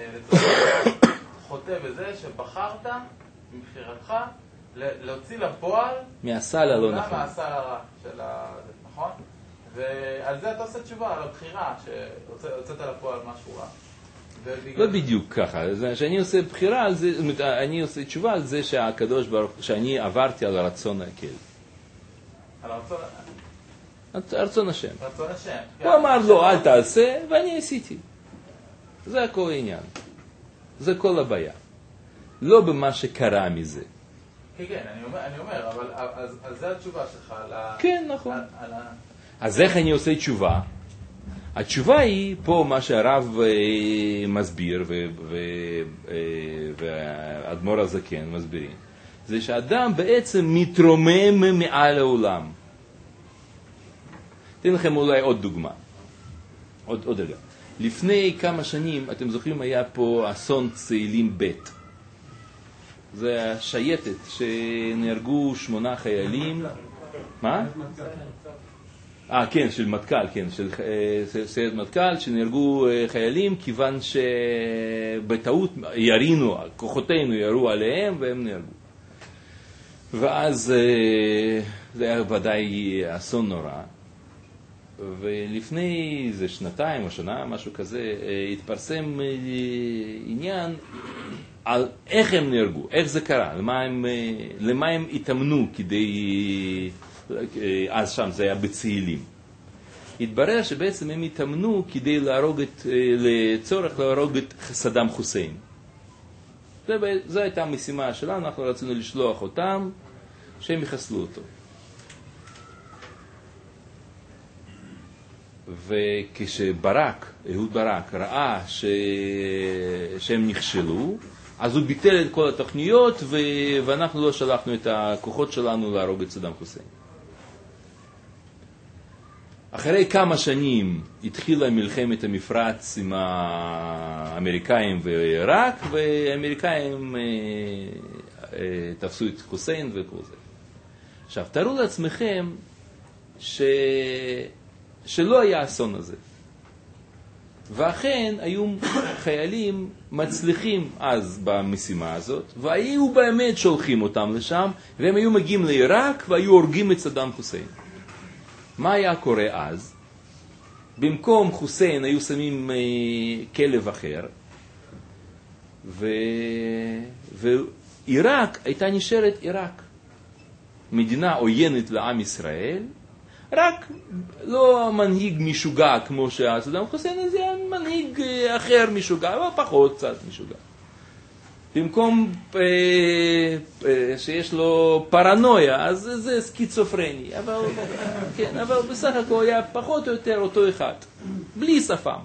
חוטא בזה שבחרת מבחירתך להוציא לפועל מהסל הלא נכון. מהסל הרע של ה... נכון? ועל זה אתה עושה תשובה, על הבחירה שהוצאת לפועל משהו רע. לא בדיוק ככה, שאני עושה בחירה על זה, אני עושה תשובה על זה שהקדוש ברוך, שאני עברתי על הרצון הקל. על הרצון? הרצון השם. רצון השם. הוא אמר לו אל תעשה ואני עשיתי. זה הכל העניין. זה כל הבעיה. לא במה שקרה מזה. כן, כן, אני אומר, אבל אז זה התשובה שלך. כן, נכון. אז איך אני עושה תשובה? התשובה היא פה מה שהרב אה, מסביר ו- ו- אה, והאדמו"ר הזקן מסבירים, זה שאדם בעצם מתרומם מעל העולם. אתן לכם אולי עוד דוגמה. עוד, עוד רגע. לפני כמה שנים, אתם זוכרים, היה פה אסון צאלים ב'. זה השייטת שנהרגו שמונה חיילים. מה? אה, כן, של מטכ"ל, כן, של סיירת מטכ"ל, שנהרגו חיילים, כיוון שבטעות ירינו, כוחותינו ירו עליהם והם נהרגו. ואז זה היה ודאי אסון נורא. ולפני איזה שנתיים או שנה, משהו כזה, התפרסם עניין על איך הם נהרגו, איך זה קרה, למה הם, למה הם התאמנו כדי... אז שם זה היה בצאלים. התברר שבעצם הם התאמנו כדי להרוג את, לצורך להרוג את סדאם חוסיין. זו הייתה המשימה שלנו, אנחנו רצינו לשלוח אותם, שהם יחסלו אותו. וכשברק, אהוד ברק, ראה ש... שהם נכשלו, אז הוא ביטל את כל התוכניות, ו... ואנחנו לא שלחנו את הכוחות שלנו להרוג את סדאם חוסיין. אחרי כמה שנים התחילה מלחמת המפרץ עם האמריקאים ועיראק, והאמריקאים אה, אה, תפסו את חוסיין וכל זה. עכשיו, תארו לעצמכם ש... שלא היה אסון הזה. ואכן היו חיילים מצליחים אז במשימה הזאת, והיו באמת שולחים אותם לשם, והם היו מגיעים לעיראק והיו הורגים את סדאם חוסיין. מה היה קורה אז? במקום חוסיין היו שמים אה, כלב אחר, ו... ועיראק הייתה נשארת עיראק. מדינה עוינת לעם ישראל, רק לא מנהיג משוגע כמו שסדאם חוסיין, זה מנהיג אחר משוגע, אבל פחות קצת משוגע. במקום אה, אה, שיש לו פרנויה, אז זה סקיצופרני, אבל, כן, אבל בסך הכל היה פחות או יותר אותו אחד, בלי שפם.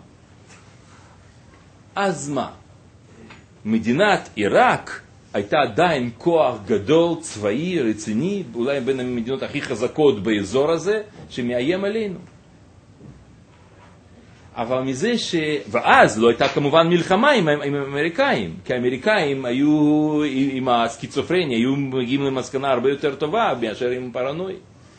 אז מה? מדינת עיראק הייתה עדיין כוח גדול, צבאי, רציני, אולי בין המדינות הכי חזקות באזור הזה, שמאיים עלינו. אבל מזה ש... ואז לא הייתה כמובן מלחמה עם, עם האמריקאים, כי האמריקאים היו עם הסקיצופרניה, היו מגיעים למסקנה הרבה יותר טובה מאשר עם פרנוי.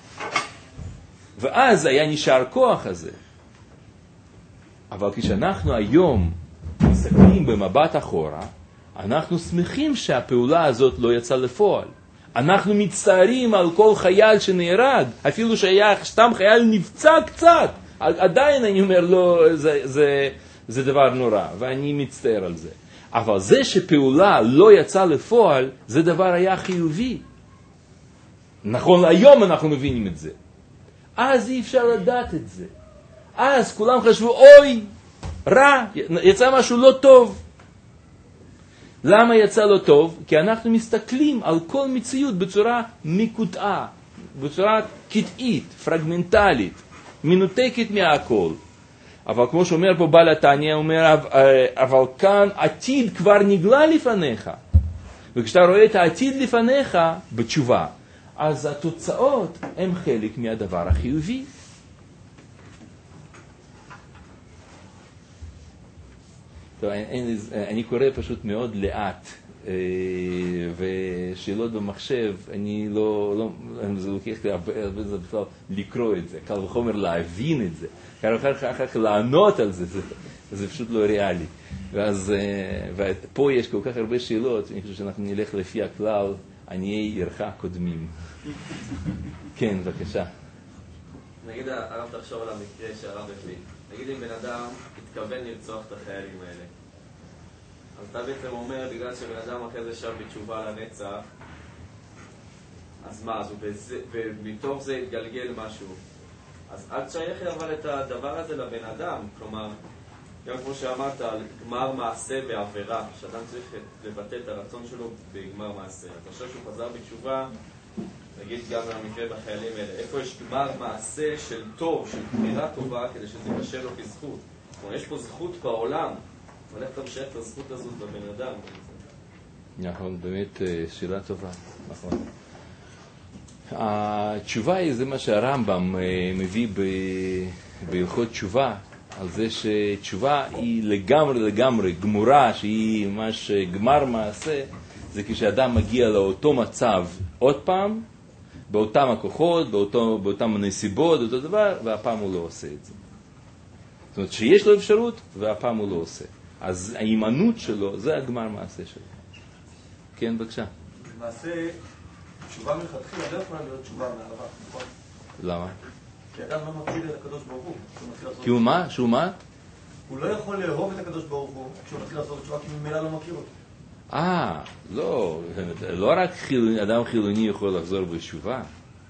ואז היה נשאר כוח הזה. אבל כשאנחנו היום מסתכלים במבט אחורה, אנחנו שמחים שהפעולה הזאת לא יצאה לפועל. אנחנו מצטערים על כל חייל שנהרג, אפילו שהיה סתם חייל נפצע קצת. עדיין אני אומר, לא, זה, זה, זה דבר נורא, ואני מצטער על זה. אבל זה שפעולה לא יצאה לפועל, זה דבר היה חיובי. נכון, היום אנחנו מבינים את זה. אז אי אפשר לדעת את זה. אז כולם חשבו, אוי, רע, יצא משהו לא טוב. למה יצא לא טוב? כי אנחנו מסתכלים על כל מציאות בצורה מקוטעה, בצורה קטעית, פרגמנטלית, מנותקת מהכל. אבל כמו שאומר פה בעל התניא, הוא אומר, אבל כאן עתיד כבר נגלה לפניך. וכשאתה רואה את העתיד לפניך בתשובה, אז התוצאות הן חלק מהדבר החיובי. טוב, אני, אני קורא פשוט מאוד לאט, ושאלות במחשב, אני לא, לא, זה לוקח לי הרבה, הרבה זה בכלל לקרוא את זה, קל וחומר להבין את זה, אחר כך לענות על זה, זה, זה פשוט לא ריאלי. ואז, ופה יש כל כך הרבה שאלות, אני חושב שאנחנו נלך לפי הכלל, עניי עירך קודמים. כן, בבקשה. נגיד, הרב תחשוב על המקרה שהרב הביא. נגיד אם בן אדם התכוון לרצוח את החיילים האלה. אז אתה בעצם אומר, בגלל שבן אדם אחרי זה שב בתשובה לנצח, אז מה, אז הוא בזה, ומתוך זה התגלגל משהו. אז אל תשייך אבל את הדבר הזה לבן אדם, כלומר, גם כמו שאמרת, על גמר מעשה בעבירה, שאדם צריך לבטא את הרצון שלו בגמר מעשה. אתה חושב שהוא חזר בתשובה, נגיד גם במקרה בחיילים האלה, איפה יש גמר מעשה של טוב, של בחירה טובה, כדי שזה יקשר לו כזכות. כלומר, יש פה זכות בעולם, אבל איך אתה משייך את הזכות הזאת בבן אדם? נכון, באמת שאלה טובה, נכון. התשובה היא, זה מה שהרמב"ם מביא בהלכות תשובה, על זה שתשובה היא לגמרי לגמרי גמורה, שהיא ממש גמר מעשה, זה כשאדם מגיע לאותו מצב עוד פעם, באותם הכוחות, באותו, באותם הנסיבות, אותו דבר, והפעם הוא לא עושה את זה. זאת אומרת שיש לו אפשרות, והפעם הוא לא עושה. אז ההימנעות שלו, זה הגמר מעשה שלו. כן, בבקשה. למעשה, תשובה מלכתחילה לא יכולה להיות תשובה מאהבה, נכון? למה? כי אדם לא מקשיב את הקדוש ברוך הוא. כי הוא מה? שהוא מה? הוא לא יכול לאהוב את הקדוש ברוך הוא כשהוא מתחיל לעשות תשובה, כי ממילא לא מכיר אותו. אה, לא, לא רק חילוני, אדם חילוני יכול לחזור בתשובה.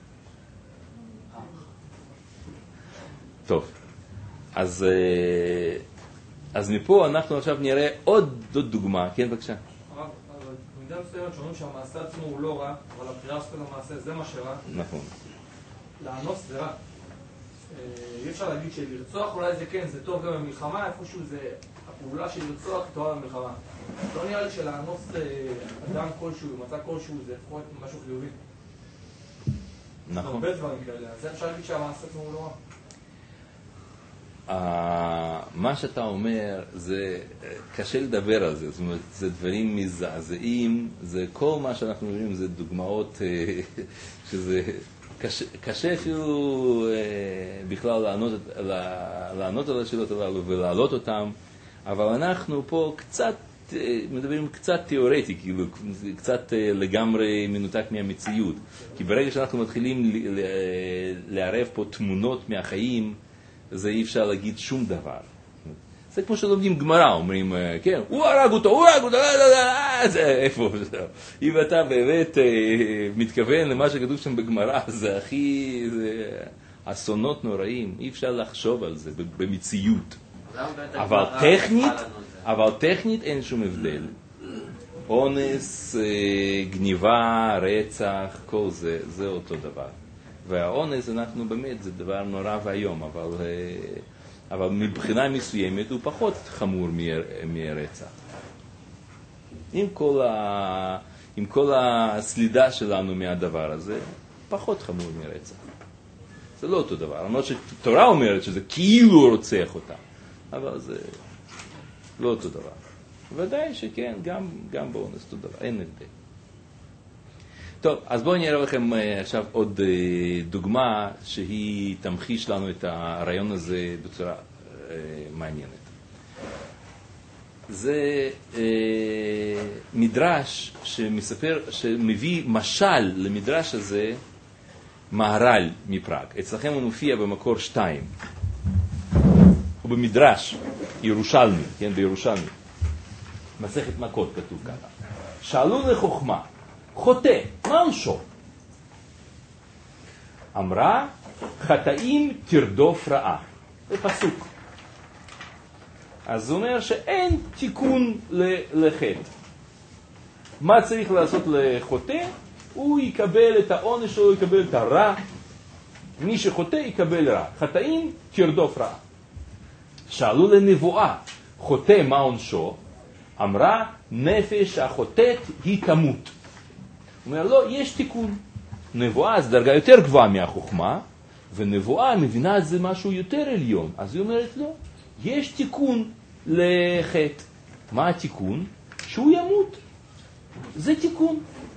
טוב, אז, אז מפה אנחנו עכשיו נראה עוד דוגמה, כן בבקשה. הרב, במידה מסוימת שאומרים שהמעשה עצמו הוא לא רע, אבל הבחירה של המעשה זה מה שרע. נכון. לאנוס זה רע. אי אפשר להגיד שלרצוח אולי זה כן, זה טוב גם במלחמה, איפשהו זה הפעולה של לרצוח היא טובה במלחמה. לא נראה לי שלאנוס אדם כלשהו, מצא כלשהו, זה לפחות משהו חיובי. נכון. הרבה דברים כאלה, אז אפשר להגיד שהמעשה עצמו הוא לא רע. מה שאתה אומר, זה קשה לדבר על זה, זאת אומרת, זה דברים מזעזעים, זה כל מה שאנחנו מבינים, זה דוגמאות שזה קשה, קשה אפילו בכלל לענות, לענות על השאלות הללו ולהעלות אותם, אבל אנחנו פה קצת מדברים קצת תיאורטי, כאילו, קצת לגמרי מנותק מהמציאות, כי ברגע שאנחנו מתחילים לערב פה תמונות מהחיים, זה אי אפשר להגיד שום דבר. זה כמו שלומדים גמרא, אומרים, כן, הוא הרג אותו, הוא הרג אותו, זה איפה? אם אתה באמת מתכוון למה שכתוב שם בגמרא, זה הכי, זה אסונות נוראים, אי אפשר לחשוב על זה במציאות. אבל טכנית, אבל טכנית אין שום הבדל. אונס, גניבה, רצח, כל זה, זה אותו דבר. והאונס, אנחנו באמת, זה דבר נורא והיום, אבל, אבל מבחינה מסוימת הוא פחות חמור מרצח. עם כל, ה, עם כל הסלידה שלנו מהדבר הזה, פחות חמור מרצח. זה לא אותו דבר. למרות שתורה אומרת שזה כאילו רוצח אותה, אבל זה לא אותו דבר. ודאי שכן, גם, גם באונס אותו דבר, אין הבדל. טוב, אז בואו נראה לכם עכשיו עוד דוגמה שהיא תמחיש לנו את הרעיון הזה בצורה מעניינת. זה מדרש שמספר, שמביא משל למדרש הזה מהר"ל מפראג. אצלכם הוא מופיע במקור שתיים. הוא במדרש ירושלמי, כן, בירושלמי. מסכת מכות כתוב ככה. שאלו לחוכמה, חוטא, מה עונשו? אמרה, חטאים תרדוף רעה. זה פסוק. אז זה אומר שאין תיקון לחטא. מה צריך לעשות לחוטא? הוא יקבל את העונש שלו, יקבל את הרע. מי שחוטא יקבל רע. חטאים תרדוף רעה. שאלו לנבואה, חוטא מה עונשו? אמרה, נפש החוטאת היא תמות. הוא אומר, לא, יש תיקון. נבואה זה דרגה יותר גבוהה מהחוכמה, ונבואה מבינה את זה משהו יותר עליון. אז היא אומרת, לא, יש תיקון לחטא. מה התיקון? שהוא ימות. זה תיקון.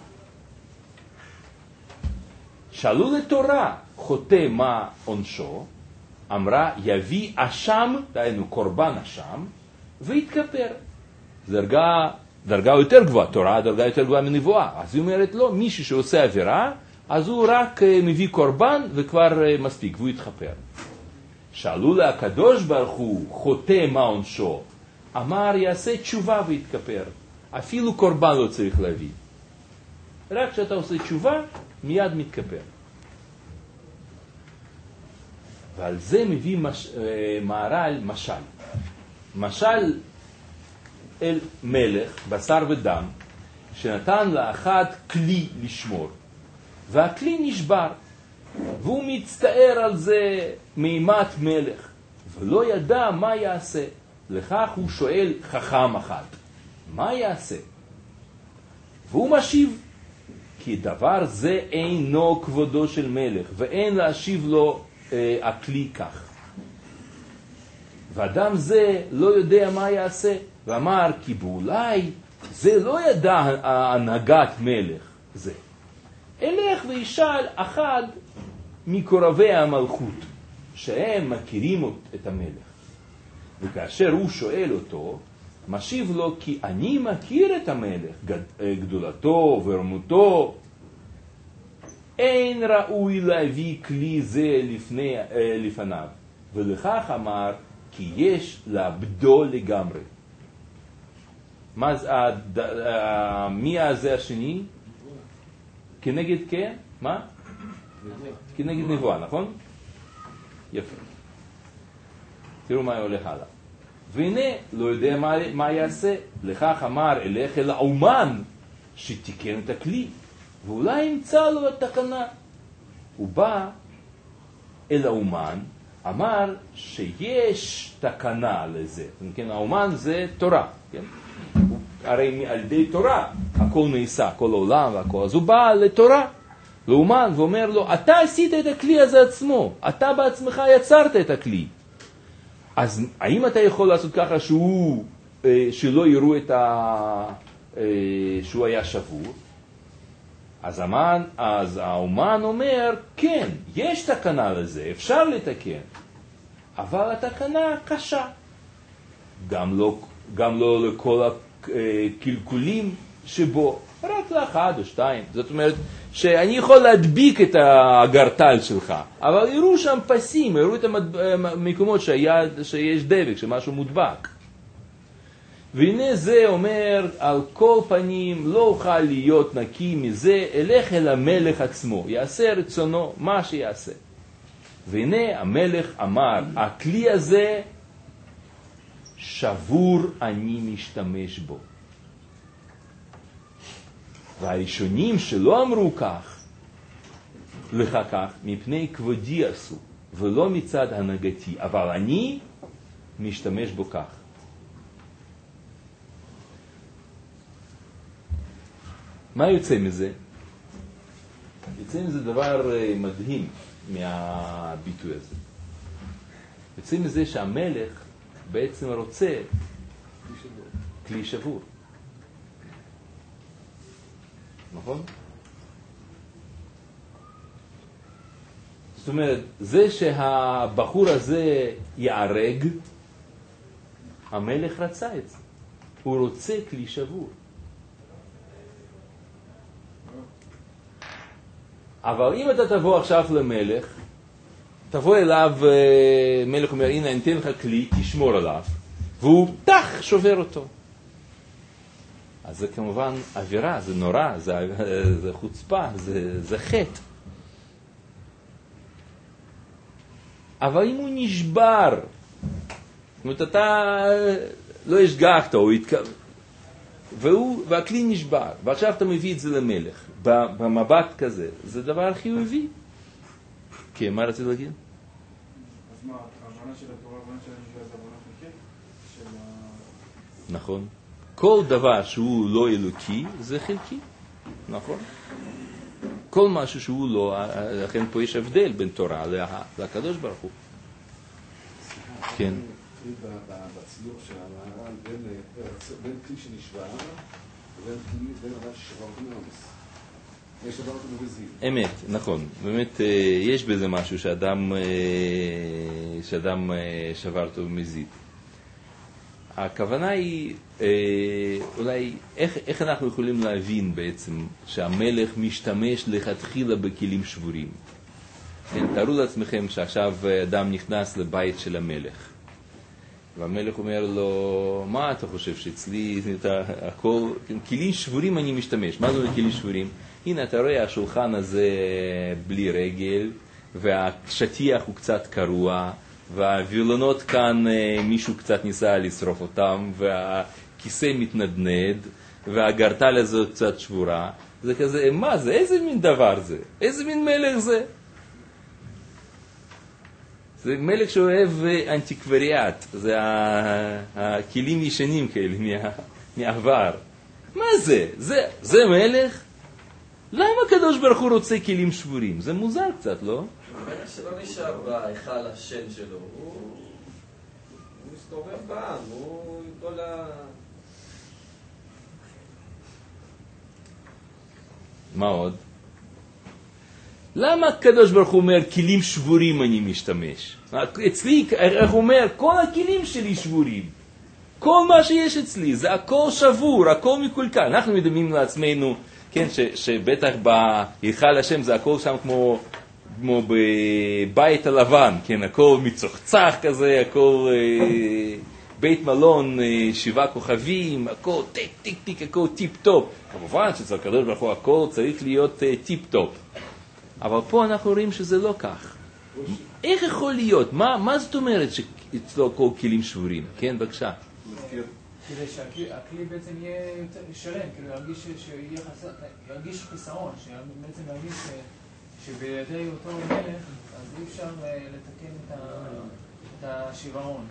שאלו לתורה, חוטא מה עונשו? אמרה, יביא אשם, דהיינו קורבן אשם, והתכפר. דרגה, דרגה יותר גבוהה, תורה דרגה יותר גבוהה מנבואה. אז היא אומרת לו, מישהו שעושה עבירה, אז הוא רק מביא קורבן וכבר מספיק, והוא יתכפר. שאלו לה, הקדוש ברוך הוא, חוטא מה עונשו? אמר, יעשה תשובה והתכפר. אפילו קורבן לא צריך להביא. רק כשאתה עושה תשובה, מיד מתכפר. ועל זה מביא מש... מהר"ל משל. משל אל מלך, בשר ודם, שנתן לאחד כלי לשמור. והכלי נשבר. והוא מצטער על זה מימת מלך. ולא ידע מה יעשה. לכך הוא שואל חכם אחד. מה יעשה? והוא משיב. כי דבר זה אינו כבודו של מלך, ואין להשיב לו אה, הכלי כך. ואדם זה לא יודע מה יעשה, ואמר, כי באולי זה לא ידע הנהגת מלך זה. אלך וישאל אחד מקורבי המלכות, שהם מכירים את המלך. וכאשר הוא שואל אותו, משיב לו, כי אני מכיר את המלך, גדולתו ורמותו. אין ראוי להביא כלי זה לפני, לפניו. ולכך אמר, כי יש לאבדו לגמרי. מה זה, מי הזה השני? כנגד כן? מה? כנגד נבואה, נכון? יפה. תראו מה הולך הלאה. והנה, לא יודע מה, מה יעשה. לכך אמר, אלך אל האומן שתיקן את הכלי, ואולי ימצא לו התקנה. הוא בא אל האומן, אמר שיש תקנה לזה. כן, האומן זה תורה. כן? הרי על ידי תורה הכל נעשה, כל העולם והכל. אז הוא בא לתורה, לאומן, ואומר לו, אתה עשית את הכלי הזה עצמו, אתה בעצמך יצרת את הכלי. אז האם אתה יכול לעשות ככה שהוא, שלא יראו את ה... שהוא היה שבור? אז, המן, אז האומן אומר, כן, יש תקנה לזה, אפשר לתקן, אבל התקנה קשה. גם לא, גם לא לכל הקלקולים שבו, רק לאחד או שתיים. זאת אומרת, שאני יכול להדביק את הגרטל שלך, אבל יראו שם פסים, יראו את המקומות שהיה, שיש דבק, שמשהו מודבק. והנה זה אומר, על כל פנים לא אוכל להיות נקי מזה, אלך אל המלך עצמו, יעשה רצונו מה שיעשה. והנה המלך אמר, הכלי הזה שבור אני משתמש בו. והראשונים שלא אמרו כך, לך כך, מפני כבודי עשו, ולא מצד הנהגתי, אבל אני משתמש בו כך. מה יוצא מזה? יוצא מזה דבר מדהים מהביטוי הזה. יוצא מזה שהמלך בעצם רוצה כלי שבור. נכון? זאת אומרת, זה שהבחור הזה יערג, המלך רצה את זה. הוא רוצה כלי שבור. אבל אם אתה תבוא עכשיו למלך, תבוא אליו, מלך אומר, הנה, אני אתן לך כלי, תשמור עליו, והוא תח שובר אותו. אז זה כמובן אווירה, זה נורא, זה, זה חוצפה, זה, זה חטא. אבל אם הוא נשבר, זאת אומרת, אתה לא השגחת, הוא התק... והוא, והכלי נשבר, ועכשיו אתה מביא את זה למלך, במבט כזה, זה דבר חיובי. כן, מה רציתי להגיד? אז מה, ההבנה של התורה, ההבנה של הנשגה, זה הבנה חלקית? של... נכון. כל דבר שהוא לא אלוקי, זה חלקי. נכון? כל משהו שהוא לא, לכן פה יש הבדל בין תורה לקדוש ברוך הוא. כן. בציור של המהר"ל בין כלי שנשבר לבין כלי, בין אדם ששבר אותו מאונס. יש שבר אותו בבזיל. אמת, נכון. באמת, יש בזה משהו שאדם, שאדם שבר אותו במזיד. הכוונה היא, אולי, איך, איך אנחנו יכולים להבין בעצם שהמלך משתמש לכתחילה בכלים שבורים? כן, תארו לעצמכם שעכשיו אדם נכנס לבית של המלך. והמלך אומר לו, מה אתה חושב שאצלי, אתה, הכל, כלים שבורים אני משתמש. מה זה כלים שבורים? הנה, אתה רואה, השולחן הזה בלי רגל, והשטיח הוא קצת קרוע, והווילונות כאן מישהו קצת ניסה לשרוף אותם, והכיסא מתנדנד, והגרטל הזאת קצת שבורה. זה כזה, מה זה? איזה מין דבר זה? איזה מין מלך זה? זה מלך שאוהב אנטיקווריאט, זה הכלים ישנים כאלה מהעבר. מה זה? זה, זה מלך? למה הקדוש ברוך הוא רוצה כלים שבורים? זה מוזר קצת, לא? מלך שלא נשאר בהיכל השן שלו, הוא מסתובב בעם, הוא עם כל ה... מה עוד? למה הקדוש ברוך הוא אומר, כלים שבורים אני משתמש? אצלי, איך הוא אומר, כל הכלים שלי שבורים. כל מה שיש אצלי, זה הכל שבור, הכל מקולקל. אנחנו מדמים לעצמנו, כן, ש, שבטח בהיכל השם זה הכל שם כמו, כמו בבית הלבן, כן, הכל מצוחצח כזה, הכל אה, בית מלון, אה, שבעה כוכבים, הכל טיק טיק טיק, הכל טיפ טופ. כמובן שאצל הקדוש ברוך הוא הכל צריך להיות אה, טיפ טופ. אבל פה אנחנו רואים שזה לא כך. איך יכול להיות? מה, מה זאת אומרת שאצלו כל כלים שבורים? כן, בבקשה. כדי שהכלי בעצם יהיה שלם, כאילו ירגיש שיהיה חסר, ירגיש חיסרון, שבעצם ירגיש שבידי אותו מלך, אז אי אפשר לתקן את השיוורון.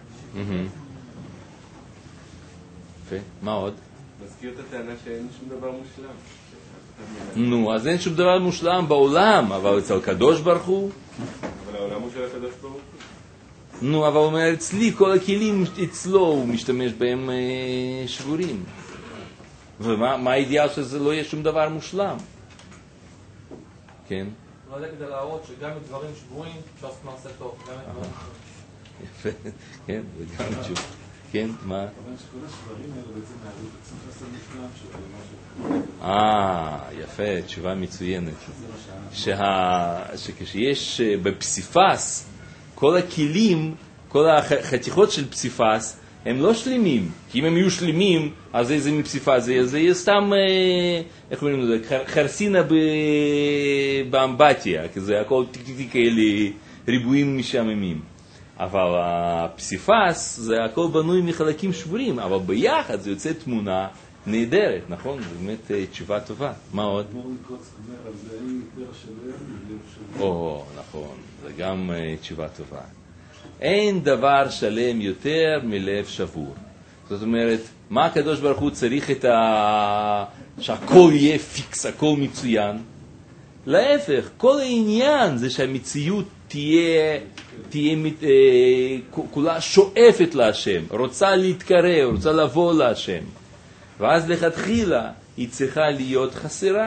יפה, מה עוד? מזכיר את הטענה שאין שום דבר מושלם. נו, אז אין שום דבר מושלם בעולם, אבל אצל הקדוש ברוך הוא. אבל העולם הוא של הקדוש ברוך הוא. נו, אבל הוא אומר, אצלי כל הכלים אצלו הוא משתמש בהם אה, שבורים. ומה האידיאל שזה לא יהיה שום דבר מושלם? כן? לא יודע כדי להראות שגם את דברים שבורים אפשר לעשות מעשה טוב. יפה, כן, וגם תשוב. כן, מה? אבל שכל השברים האלה בעצם מהרות, צריך לעשות מושלם שלו. אה, יפה, תשובה מצוינת. שכשיש בפסיפס, כל הכלים, כל החתיכות של פסיפס, הם לא שלמים. כי אם הם יהיו שלמים, אז איזה מפסיפס זה? זה יהיה סתם, איך קוראים לזה, חרסינה באמבטיה, כי זה הכל טיק טיק טיק כאלה ריבועים משעממים. אבל הפסיפס זה הכל בנוי מחלקים שבורים, אבל ביחד זה יוצא תמונה נהדרת, נכון? זו באמת תשובה טובה. מה עוד? או, נכון, זה גם תשובה טובה. אין דבר שלם יותר מלב שבור. זאת אומרת, מה הקדוש ברוך הוא צריך את ה... שהכל יהיה פיקס, הכל מצוין? להפך, כל העניין זה שהמציאות תהיה, תהיה אה, כולה שואפת להשם, רוצה להתקרב, רוצה לבוא להשם. ואז לכתחילה היא צריכה להיות חסרה.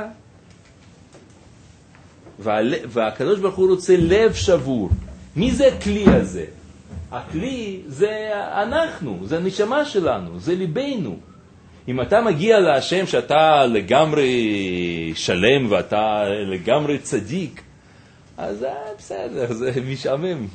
והל... והקדוש ברוך הוא רוצה לב שבור. מי זה הכלי הזה? הכלי זה אנחנו, זה הנשמה שלנו, זה ליבנו. אם אתה מגיע להשם שאתה לגמרי שלם ואתה לגמרי צדיק, אז זה בסדר, זה משעמם.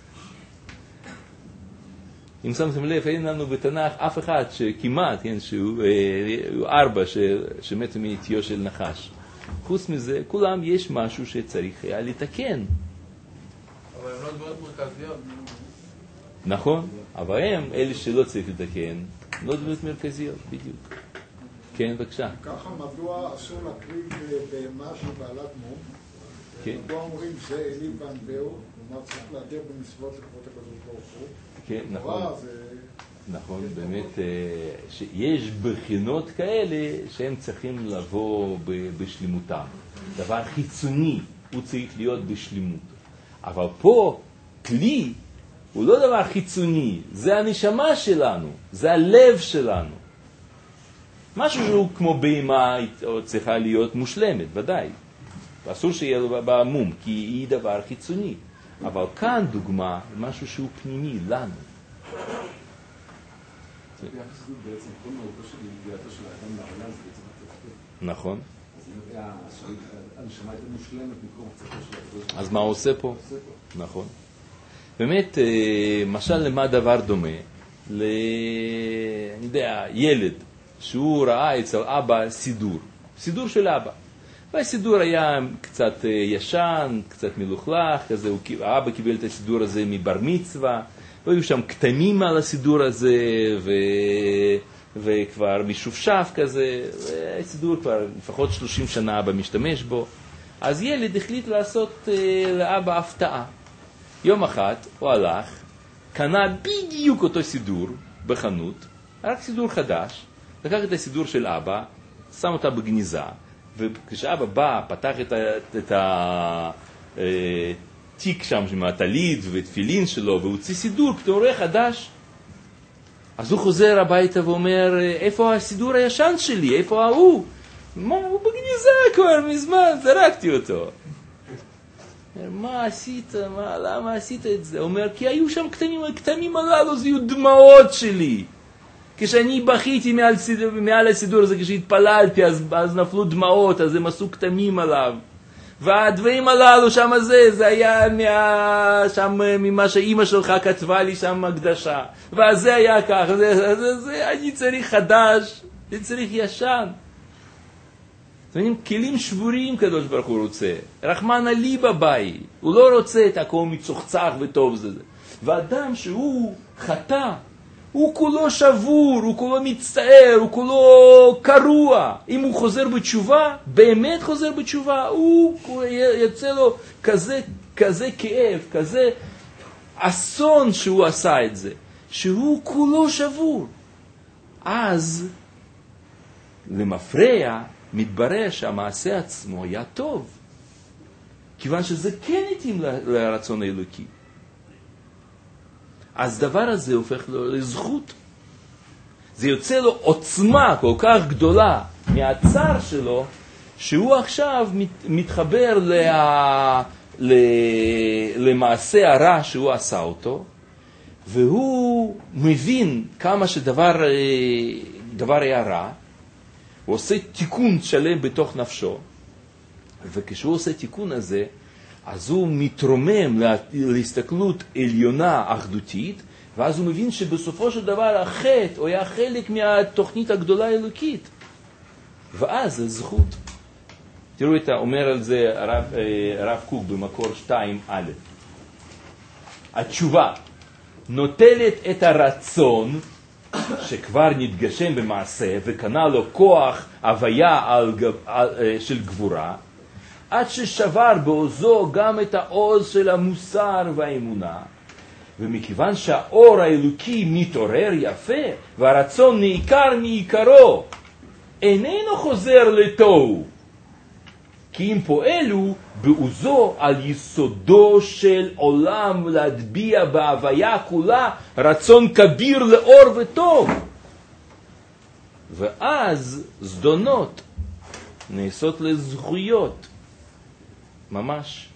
אם שמתם לב, אין לנו בתנ"ך אף אחד שכמעט, כן, שהוא אה, ארבע ש, שמתו מאיתיו של נחש. חוץ מזה, כולם יש משהו שצריך היה לתקן. אבל הם לא דברות מרכזיות. נכון, אבל הם, אלה שלא צריך לתקן, לא דברות מרכזיות, בדיוק. כן, בבקשה. ככה מדוע אסור להקריב בהמה של בעלת מום? כן. מדוע אומרים זה אלי בנדהו, כלומר צריך להדר במצוות לכבוד הקדוש ברוך הוא. כן, נכון. נכון, באמת, שיש בחינות כאלה שהם צריכים לבוא בשלמותם. דבר חיצוני, הוא צריך להיות בשלמות. אבל פה, כלי, הוא לא דבר חיצוני, זה הנשמה שלנו, זה הלב שלנו. משהו שהוא כמו בהמה צריכה להיות מושלמת, ודאי. אסור שיהיה לו בעמום, כי היא דבר חיצוני. אבל כאן דוגמה, משהו שהוא פנימי, לנו. ביחס לזה בעצם כל מהותו של ידיעתו של האדם לעולם זה בעצם התפקיד. נכון. אז אם הנשמה הייתה מושלמת במקום קצתו של הקדוש. אז מה הוא עושה פה? נכון. באמת, משל למה דבר דומה? ל... אני יודע, ילד, שהוא ראה אצל אבא סידור. סידור של אבא. והסידור היה קצת ישן, קצת מלוכלך, כזה, הוא... האבא קיבל את הסידור הזה מבר מצווה, והיו שם קטנים על הסידור הזה, ו... וכבר משופשף כזה, והסידור כבר לפחות שלושים שנה אבא משתמש בו. אז ילד החליט לעשות לאבא הפתעה. יום אחד הוא הלך, קנה בדיוק אותו סידור בחנות, רק סידור חדש, לקח את הסידור של אבא, שם אותה בגניזה, וכשאבא בא, פתח את, ה, את התיק שם עם הטלית ותפילין שלו, והוציא סידור, פתאום רואה חדש. אז הוא חוזר הביתה ואומר, איפה הסידור הישן שלי? איפה ההוא? מה, הוא בגניזה כבר מזמן, זרקתי אותו. מה עשית? מה, למה עשית את זה? הוא אומר, כי היו שם כתמים, הכתמים הללו, זה היו דמעות שלי. כשאני בכיתי מעל, מעל הסידור הזה, כשהתפללתי, אז, אז נפלו דמעות, אז הם עשו כתמים עליו. והדברים הללו שם הזה, זה היה מה, שם, ממה שאימא שלך כתבה לי שם הקדשה. ואז זה היה כך, זה, זה, זה, אני צריך חדש, אני צריך ישן. זאת אומרת, כלים שבורים קדוש ברוך הוא רוצה. רחמן עלי בבית. הוא לא רוצה את הכל מצוחצח וטוב זה. ואדם שהוא חטא, הוא כולו שבור, הוא כולו מצטער, הוא כולו קרוע. אם הוא חוזר בתשובה, באמת חוזר בתשובה, הוא יצא לו כזה, כזה כאב, כזה אסון שהוא עשה את זה, שהוא כולו שבור. אז למפרע מתברר שהמעשה עצמו היה טוב, כיוון שזה כן התאים לרצון האלוקי. אז דבר הזה הופך לו לזכות. זה יוצא לו עוצמה כל כך גדולה מהצער שלו, שהוא עכשיו מת, מתחבר לה, ל, למעשה הרע שהוא עשה אותו, והוא מבין כמה שדבר דבר היה רע, הוא עושה תיקון שלם בתוך נפשו, וכשהוא עושה תיקון הזה, אז הוא מתרומם לה, להסתכלות עליונה אחדותית, ואז הוא מבין שבסופו של דבר החטא הוא היה חלק מהתוכנית הגדולה האלוקית. ואז זה זכות. תראו את אומר על זה הרב, הרב קוק במקור שתיים א'. התשובה נוטלת את הרצון שכבר נתגשם במעשה וקנה לו כוח הוויה על, על, של גבורה, עד ששבר בעוזו גם את העוז של המוסר והאמונה, ומכיוון שהאור האלוקי מתעורר יפה והרצון נעיקר מעיקרו, איננו חוזר לתוהו, כי אם פועלו בעוזו על יסודו של עולם להטביע בהוויה כולה רצון כביר לאור וטוב, ואז זדונות נעשות לזכויות ממש.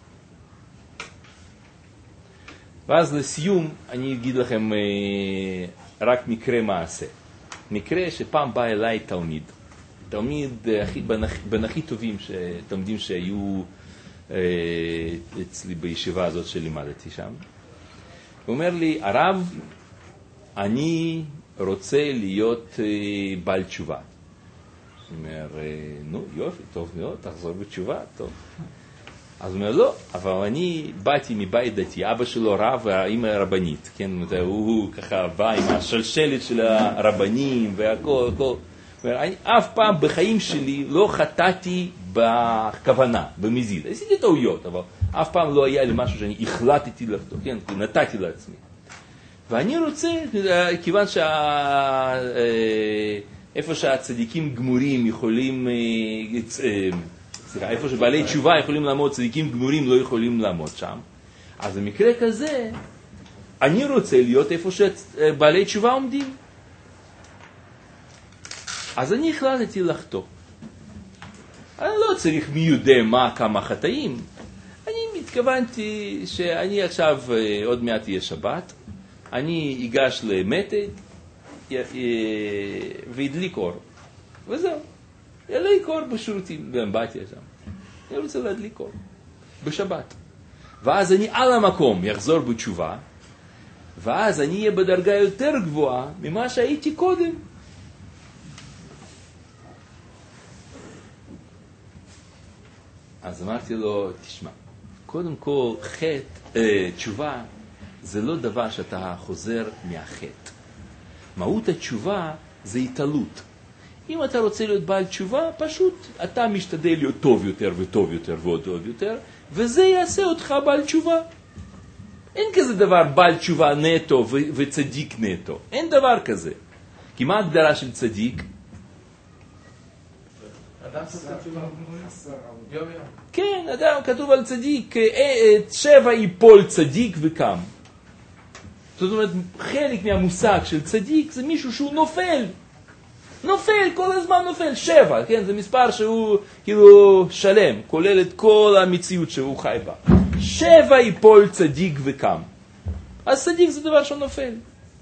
ואז לסיום אני אגיד לכם אה, רק מקרה מעשה. מקרה שפעם בא אליי תלמיד. תלמיד הכי, בין, בין הכי טובים, תלמידים שהיו אה, אצלי בישיבה הזאת שלימדתי שם. הוא אומר לי, הרב, אני רוצה להיות אה, בעל תשובה. הוא אומר, נו יופי, טוב מאוד, תחזור בתשובה, טוב. אז הוא אומר, לא, אבל אני באתי מבית דתי, אבא שלו רב והאמא רבנית, כן, הוא, הוא ככה בא עם השלשלת של הרבנים והכל, הכל. הוא אומר, אני אף פעם בחיים שלי לא חטאתי בכוונה, במזיד. עשיתי טעויות, אבל אף פעם לא היה לי משהו שאני החלטתי לחטוא, כן, נתתי לעצמי. ואני רוצה, כיוון שה... איפה שהצדיקים גמורים יכולים, סליחה, איפה שבעלי תשובה יכולים לעמוד, צדיקים גמורים לא יכולים לעמוד שם. אז במקרה כזה, אני רוצה להיות איפה שבעלי תשובה עומדים. אז אני החלטתי לחטוא. אני לא צריך מי יודע מה כמה חטאים. אני מתכוונתי שאני עכשיו, עוד מעט יהיה שבת, אני אגש למתג והדליק אור. וזהו. ידליק אור בשירותים, באמבטיה שם. אני רוצה להדליק אור. בשבת. ואז אני על המקום יחזור בתשובה, ואז אני אהיה בדרגה יותר גבוהה ממה שהייתי קודם. אז אמרתי לו, תשמע, קודם כל חטא, אה, תשובה זה לא דבר שאתה חוזר מהחטא. מהות התשובה זה התעלות. אם אתה רוצה להיות בעל תשובה, פשוט אתה משתדל להיות טוב יותר וטוב יותר ועוד טוב יותר, וזה יעשה אותך בעל תשובה. אין כזה דבר בעל תשובה נטו ו- וצדיק נטו. אין דבר כזה. כי מה ההגדרה של צדיק? אדם שעושה תשובה. יום יום. כן, אדם, כתוב על צדיק, שבע יפול צדיק וקם. זאת אומרת, חלק מהמושג של צדיק זה מישהו שהוא נופל. נופל, כל הזמן נופל, שבע, כן? זה מספר שהוא כאילו שלם, כולל את כל המציאות שהוא חי בה. שבע יפול צדיק וקם. אז צדיק זה דבר שהוא נופל.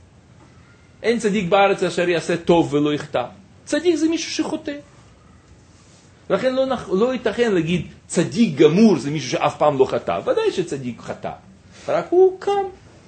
אין צדיק בארץ אשר יעשה טוב ולא יחטא. צדיק זה מישהו שחוטא. לכן לא, לא ייתכן להגיד צדיק גמור זה מישהו שאף פעם לא חטא. ודאי שצדיק חטא. רק הוא קם.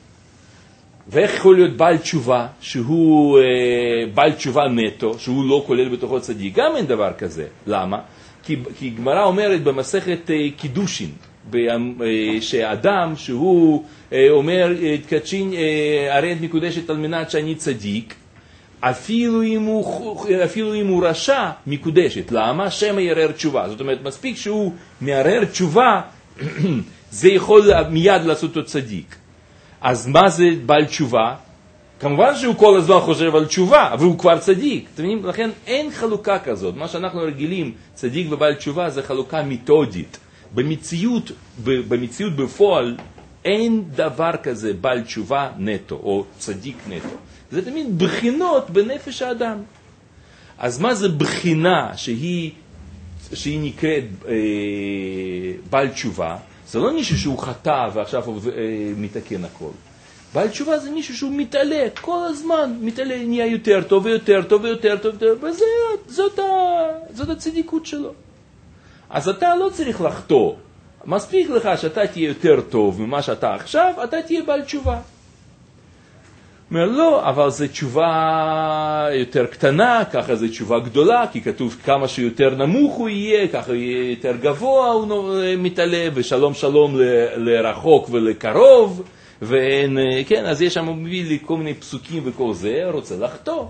ואיך יכול להיות בעל תשובה, שהוא אה, בעל תשובה נטו, שהוא לא כולל בתוכו צדיק? גם אין דבר כזה. למה? כי, כי גמרא אומרת במסכת אה, קידושין, ב, אה, שאדם שהוא אה, אומר, תקדשין, אה, הרי את מקודשת על מנת שאני צדיק, אפילו אם הוא, אפילו אם הוא רשע מקודשת. למה? שמא יערער תשובה. זאת אומרת, מספיק שהוא מערער תשובה, זה יכול מיד לעשות אותו צדיק. אז מה זה בעל תשובה? כמובן שהוא כל הזמן חושב על תשובה, אבל הוא כבר צדיק. לכן אין חלוקה כזאת. מה שאנחנו רגילים, צדיק ובעל תשובה, זה חלוקה מתודית. במציאות, במציאות בפועל, אין דבר כזה בעל תשובה נטו, או צדיק נטו. זה תמיד בחינות בנפש האדם. אז מה זה בחינה שהיא, שהיא נקראת אה, בעל תשובה? זה לא מישהו שהוא חטא ועכשיו הוא אה, מתקן הכל. בעל תשובה זה מישהו שהוא מתעלה, כל הזמן מתעלה, נהיה יותר טוב ויותר טוב ויותר טוב, וזה, זאת, ה, זאת הצדיקות שלו. אז אתה לא צריך לחטוא. מספיק לך שאתה תהיה יותר טוב ממה שאתה עכשיו, אתה תהיה בעל תשובה. אומר, לא, אבל זו תשובה יותר קטנה, ככה זו תשובה גדולה, כי כתוב כמה שיותר נמוך הוא יהיה, ככה יהיה יותר גבוה הוא מתעלה, ושלום שלום ל- לרחוק ולקרוב, ואין, כן, אז יש שם מביא לי כל מיני פסוקים וכל זה, רוצה לחטוא.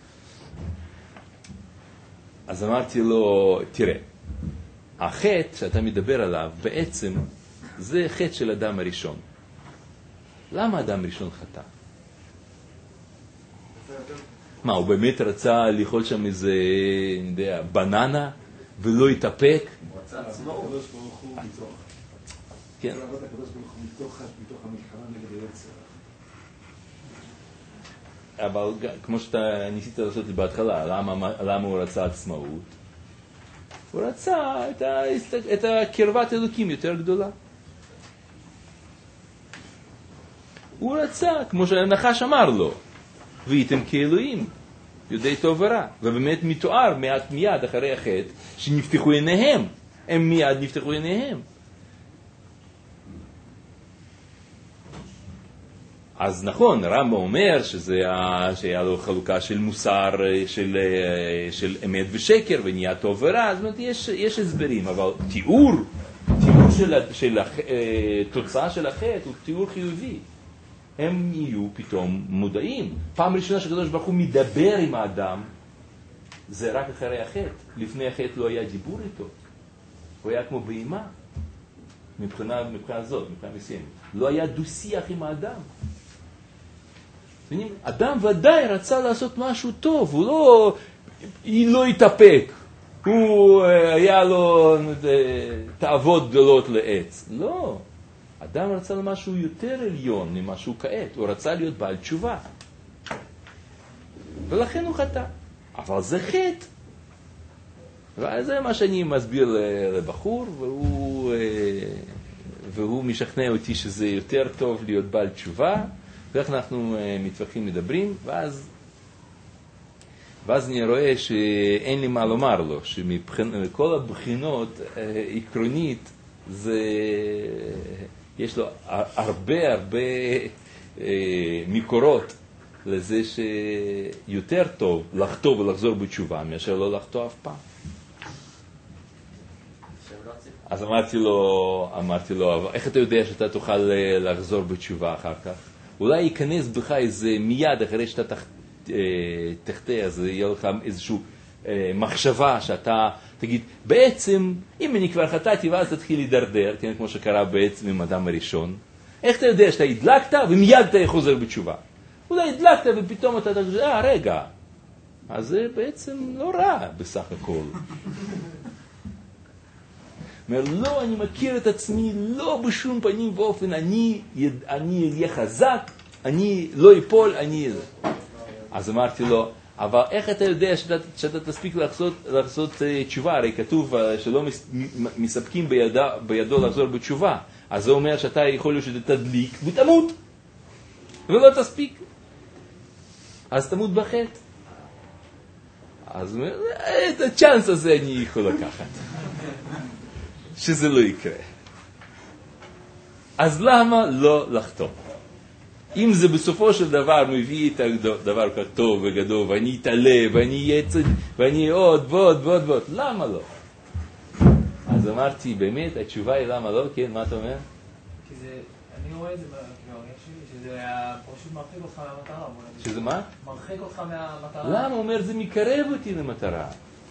אז אמרתי לו, תראה, החטא שאתה מדבר עליו בעצם זה חטא של אדם הראשון. למה אדם ראשון חטא? מה, הוא באמת רצה לאכול שם איזה, אני יודע, בננה ולא יתאפק? הוא רצה עצמאות. הקדוש ברוך הוא מתוך. כן. הוא עבד הקדוש ברוך הוא מתוך המלחמה נגד היצר. אבל כמו שאתה ניסית לעשות לי בהתחלה, למה, למה הוא רצה עצמאות? הוא רצה את, ה, את הקרבת אלוקים יותר גדולה. הוא רצה, כמו שהנחש אמר לו, והייתם כאלוהים, יודעי טוב ורע. ובאמת מתואר מעט מיד אחרי החטא, שנפתחו עיניהם. הם מיד נפתחו עיניהם. אז נכון, רמב"ם אומר שזה, שהיה לו חלוקה של מוסר, של, של אמת ושקר, ונהיה טוב ורע. זאת אומרת, יש, יש הסברים, אבל תיאור, תיאור של, של התוצאה של החטא הוא תיאור חיובי. הם יהיו פתאום מודעים. פעם ראשונה שקדוש ברוך הוא מדבר עם האדם, זה רק אחרי החטא. לפני החטא לא היה דיבור איתו. הוא היה כמו בהמה. מבחינה, מבחינה זאת, מבחינה מסוימת. לא היה דו-שיח עם האדם. אדם ודאי רצה לעשות משהו טוב, הוא לא, היא לא התאפק. הוא היה לו תאוות גדולות לעץ. לא. אדם רצה למשהו יותר עליון ממה שהוא כעת. הוא רצה להיות בעל תשובה. ולכן הוא חטא. אבל זה חטא. וזה מה שאני מסביר לבחור, והוא, והוא משכנע אותי שזה יותר טוב להיות בעל תשובה, ואיך אנחנו מתווכחים מדברים, ואז, ואז אני רואה שאין לי מה לומר לו, שמכל הבחינות עקרונית, זה, יש לו הרבה הרבה מקורות לזה שיותר טוב לחטוא ולחזור בתשובה, מאשר לא לחטוא אף פעם. אז אמרתי לו, אמרתי לו, איך אתה יודע שאתה תוכל לחזור בתשובה אחר כך? אולי ייכנס בך איזה מיד אחרי שאתה תחטא, אז יהיה לך איזושהי מחשבה שאתה תגיד, בעצם, אם אני כבר חטאתי, ואז תתחיל להידרדר, כן, כמו שקרה בעצם עם אדם הראשון, איך אתה יודע שאתה הדלקת ומיד אתה חוזר בתשובה? אולי הדלקת ופתאום אתה תגיד, אה, רגע, אז זה בעצם לא רע בסך הכל. אומר, לא, אני מכיר את עצמי, לא בשום פנים ואופן, אני, אני אהיה חזק, אני לא אפול, אני... אז אמרתי לו, אבל איך אתה יודע שאתה, שאתה תספיק לעשות, לעשות uh, תשובה? הרי כתוב uh, שלא מס, מ, מספקים בידה, בידו לחזור בתשובה. אז זה אומר שאתה יכול להיות שאתה תדליק ותמות, ולא תספיק. אז תמות בחטא. אז את הצ'אנס הזה אני יכול לקחת. שזה לא יקרה. אז למה לא לחתום? אם זה בסופו של דבר מביא את הדבר כך טוב וגדול, ואני אתעלה, ואני יצד, ואני עוד ועוד ועוד ועוד, למה לא? אז אמרתי, באמת, התשובה היא למה לא? כן, מה אתה אומר? כי זה, אני רואה את זה בגאוריה שלי, שזה פשוט מרחיק אותך מהמטרה. שזה מה? מרחיק אותך מהמטרה. למה? הוא אומר, זה מקרב אותי למטרה.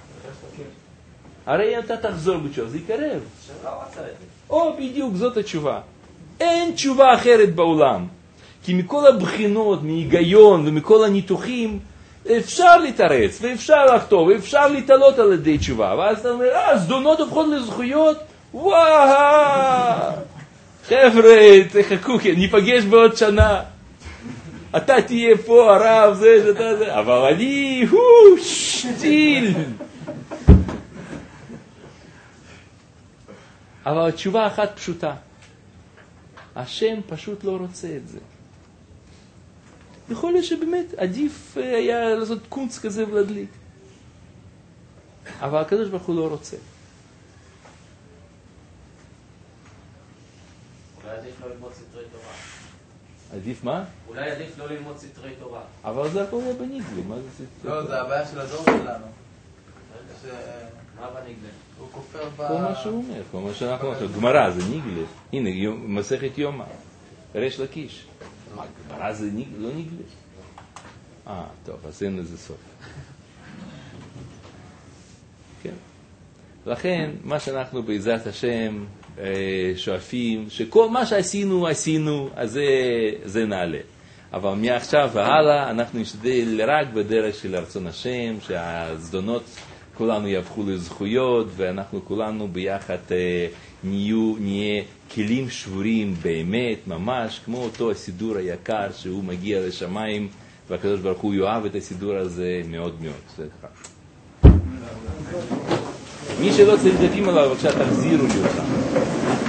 הרי אתה תחזור בתשובה, זה יקרב. או בדיוק, זאת התשובה. אין תשובה אחרת בעולם. כי מכל הבחינות, מהיגיון ומכל הניתוחים, אפשר להתארץ, ואפשר לחטוא, ואפשר להתעלות על ידי תשובה. ואז אתה אומר, אה, זדונות הופכות לזכויות? וואו! חבר'ה, תחכו, ניפגש בעוד שנה. אתה תהיה פה, הרב, זה, זה, זה. אבל אני, הו, שטיל. אבל התשובה אחת פשוטה. השם פשוט לא רוצה את זה. יכול להיות שבאמת עדיף היה לעשות קונץ כזה ולהדליק. אבל הקדוש ברוך הוא לא רוצה. אולי עדיף לא ללמוד סתרי תורה. עדיף מה? אולי עדיף לא ללמוד סתרי תורה. אבל זה הכל היה בניגלה, מה זה סתרי תורה? לא, זה הבעיה של הדור שלנו. מה בניגלה? הוא כופר ב... כל מה שהוא אומר, כל מה שאנחנו אומרים. גמרא זה ניגלה. הנה, מסכת יומא. ריש לקיש. מה, גמרא זה ניגלה? לא ניגלה? אה, טוב, אז אין לזה סוף. כן. לכן, מה שאנחנו בעזרת השם שואפים, שכל מה שעשינו, עשינו, אז זה, זה נעלה. אבל מעכשיו והלאה, אנחנו נשתדל רק בדרך של רצון השם, שהזדונות כולנו יהפכו לזכויות, ואנחנו כולנו ביחד אה, נהיו, נהיה כלים שבורים באמת, ממש, כמו אותו הסידור היקר שהוא מגיע לשמיים, והקדוש ברוך הוא יאהב את הסידור הזה מאוד מאוד. זה מי שלא צריך דפים עליו, בבקשה תחזירו לי אותם.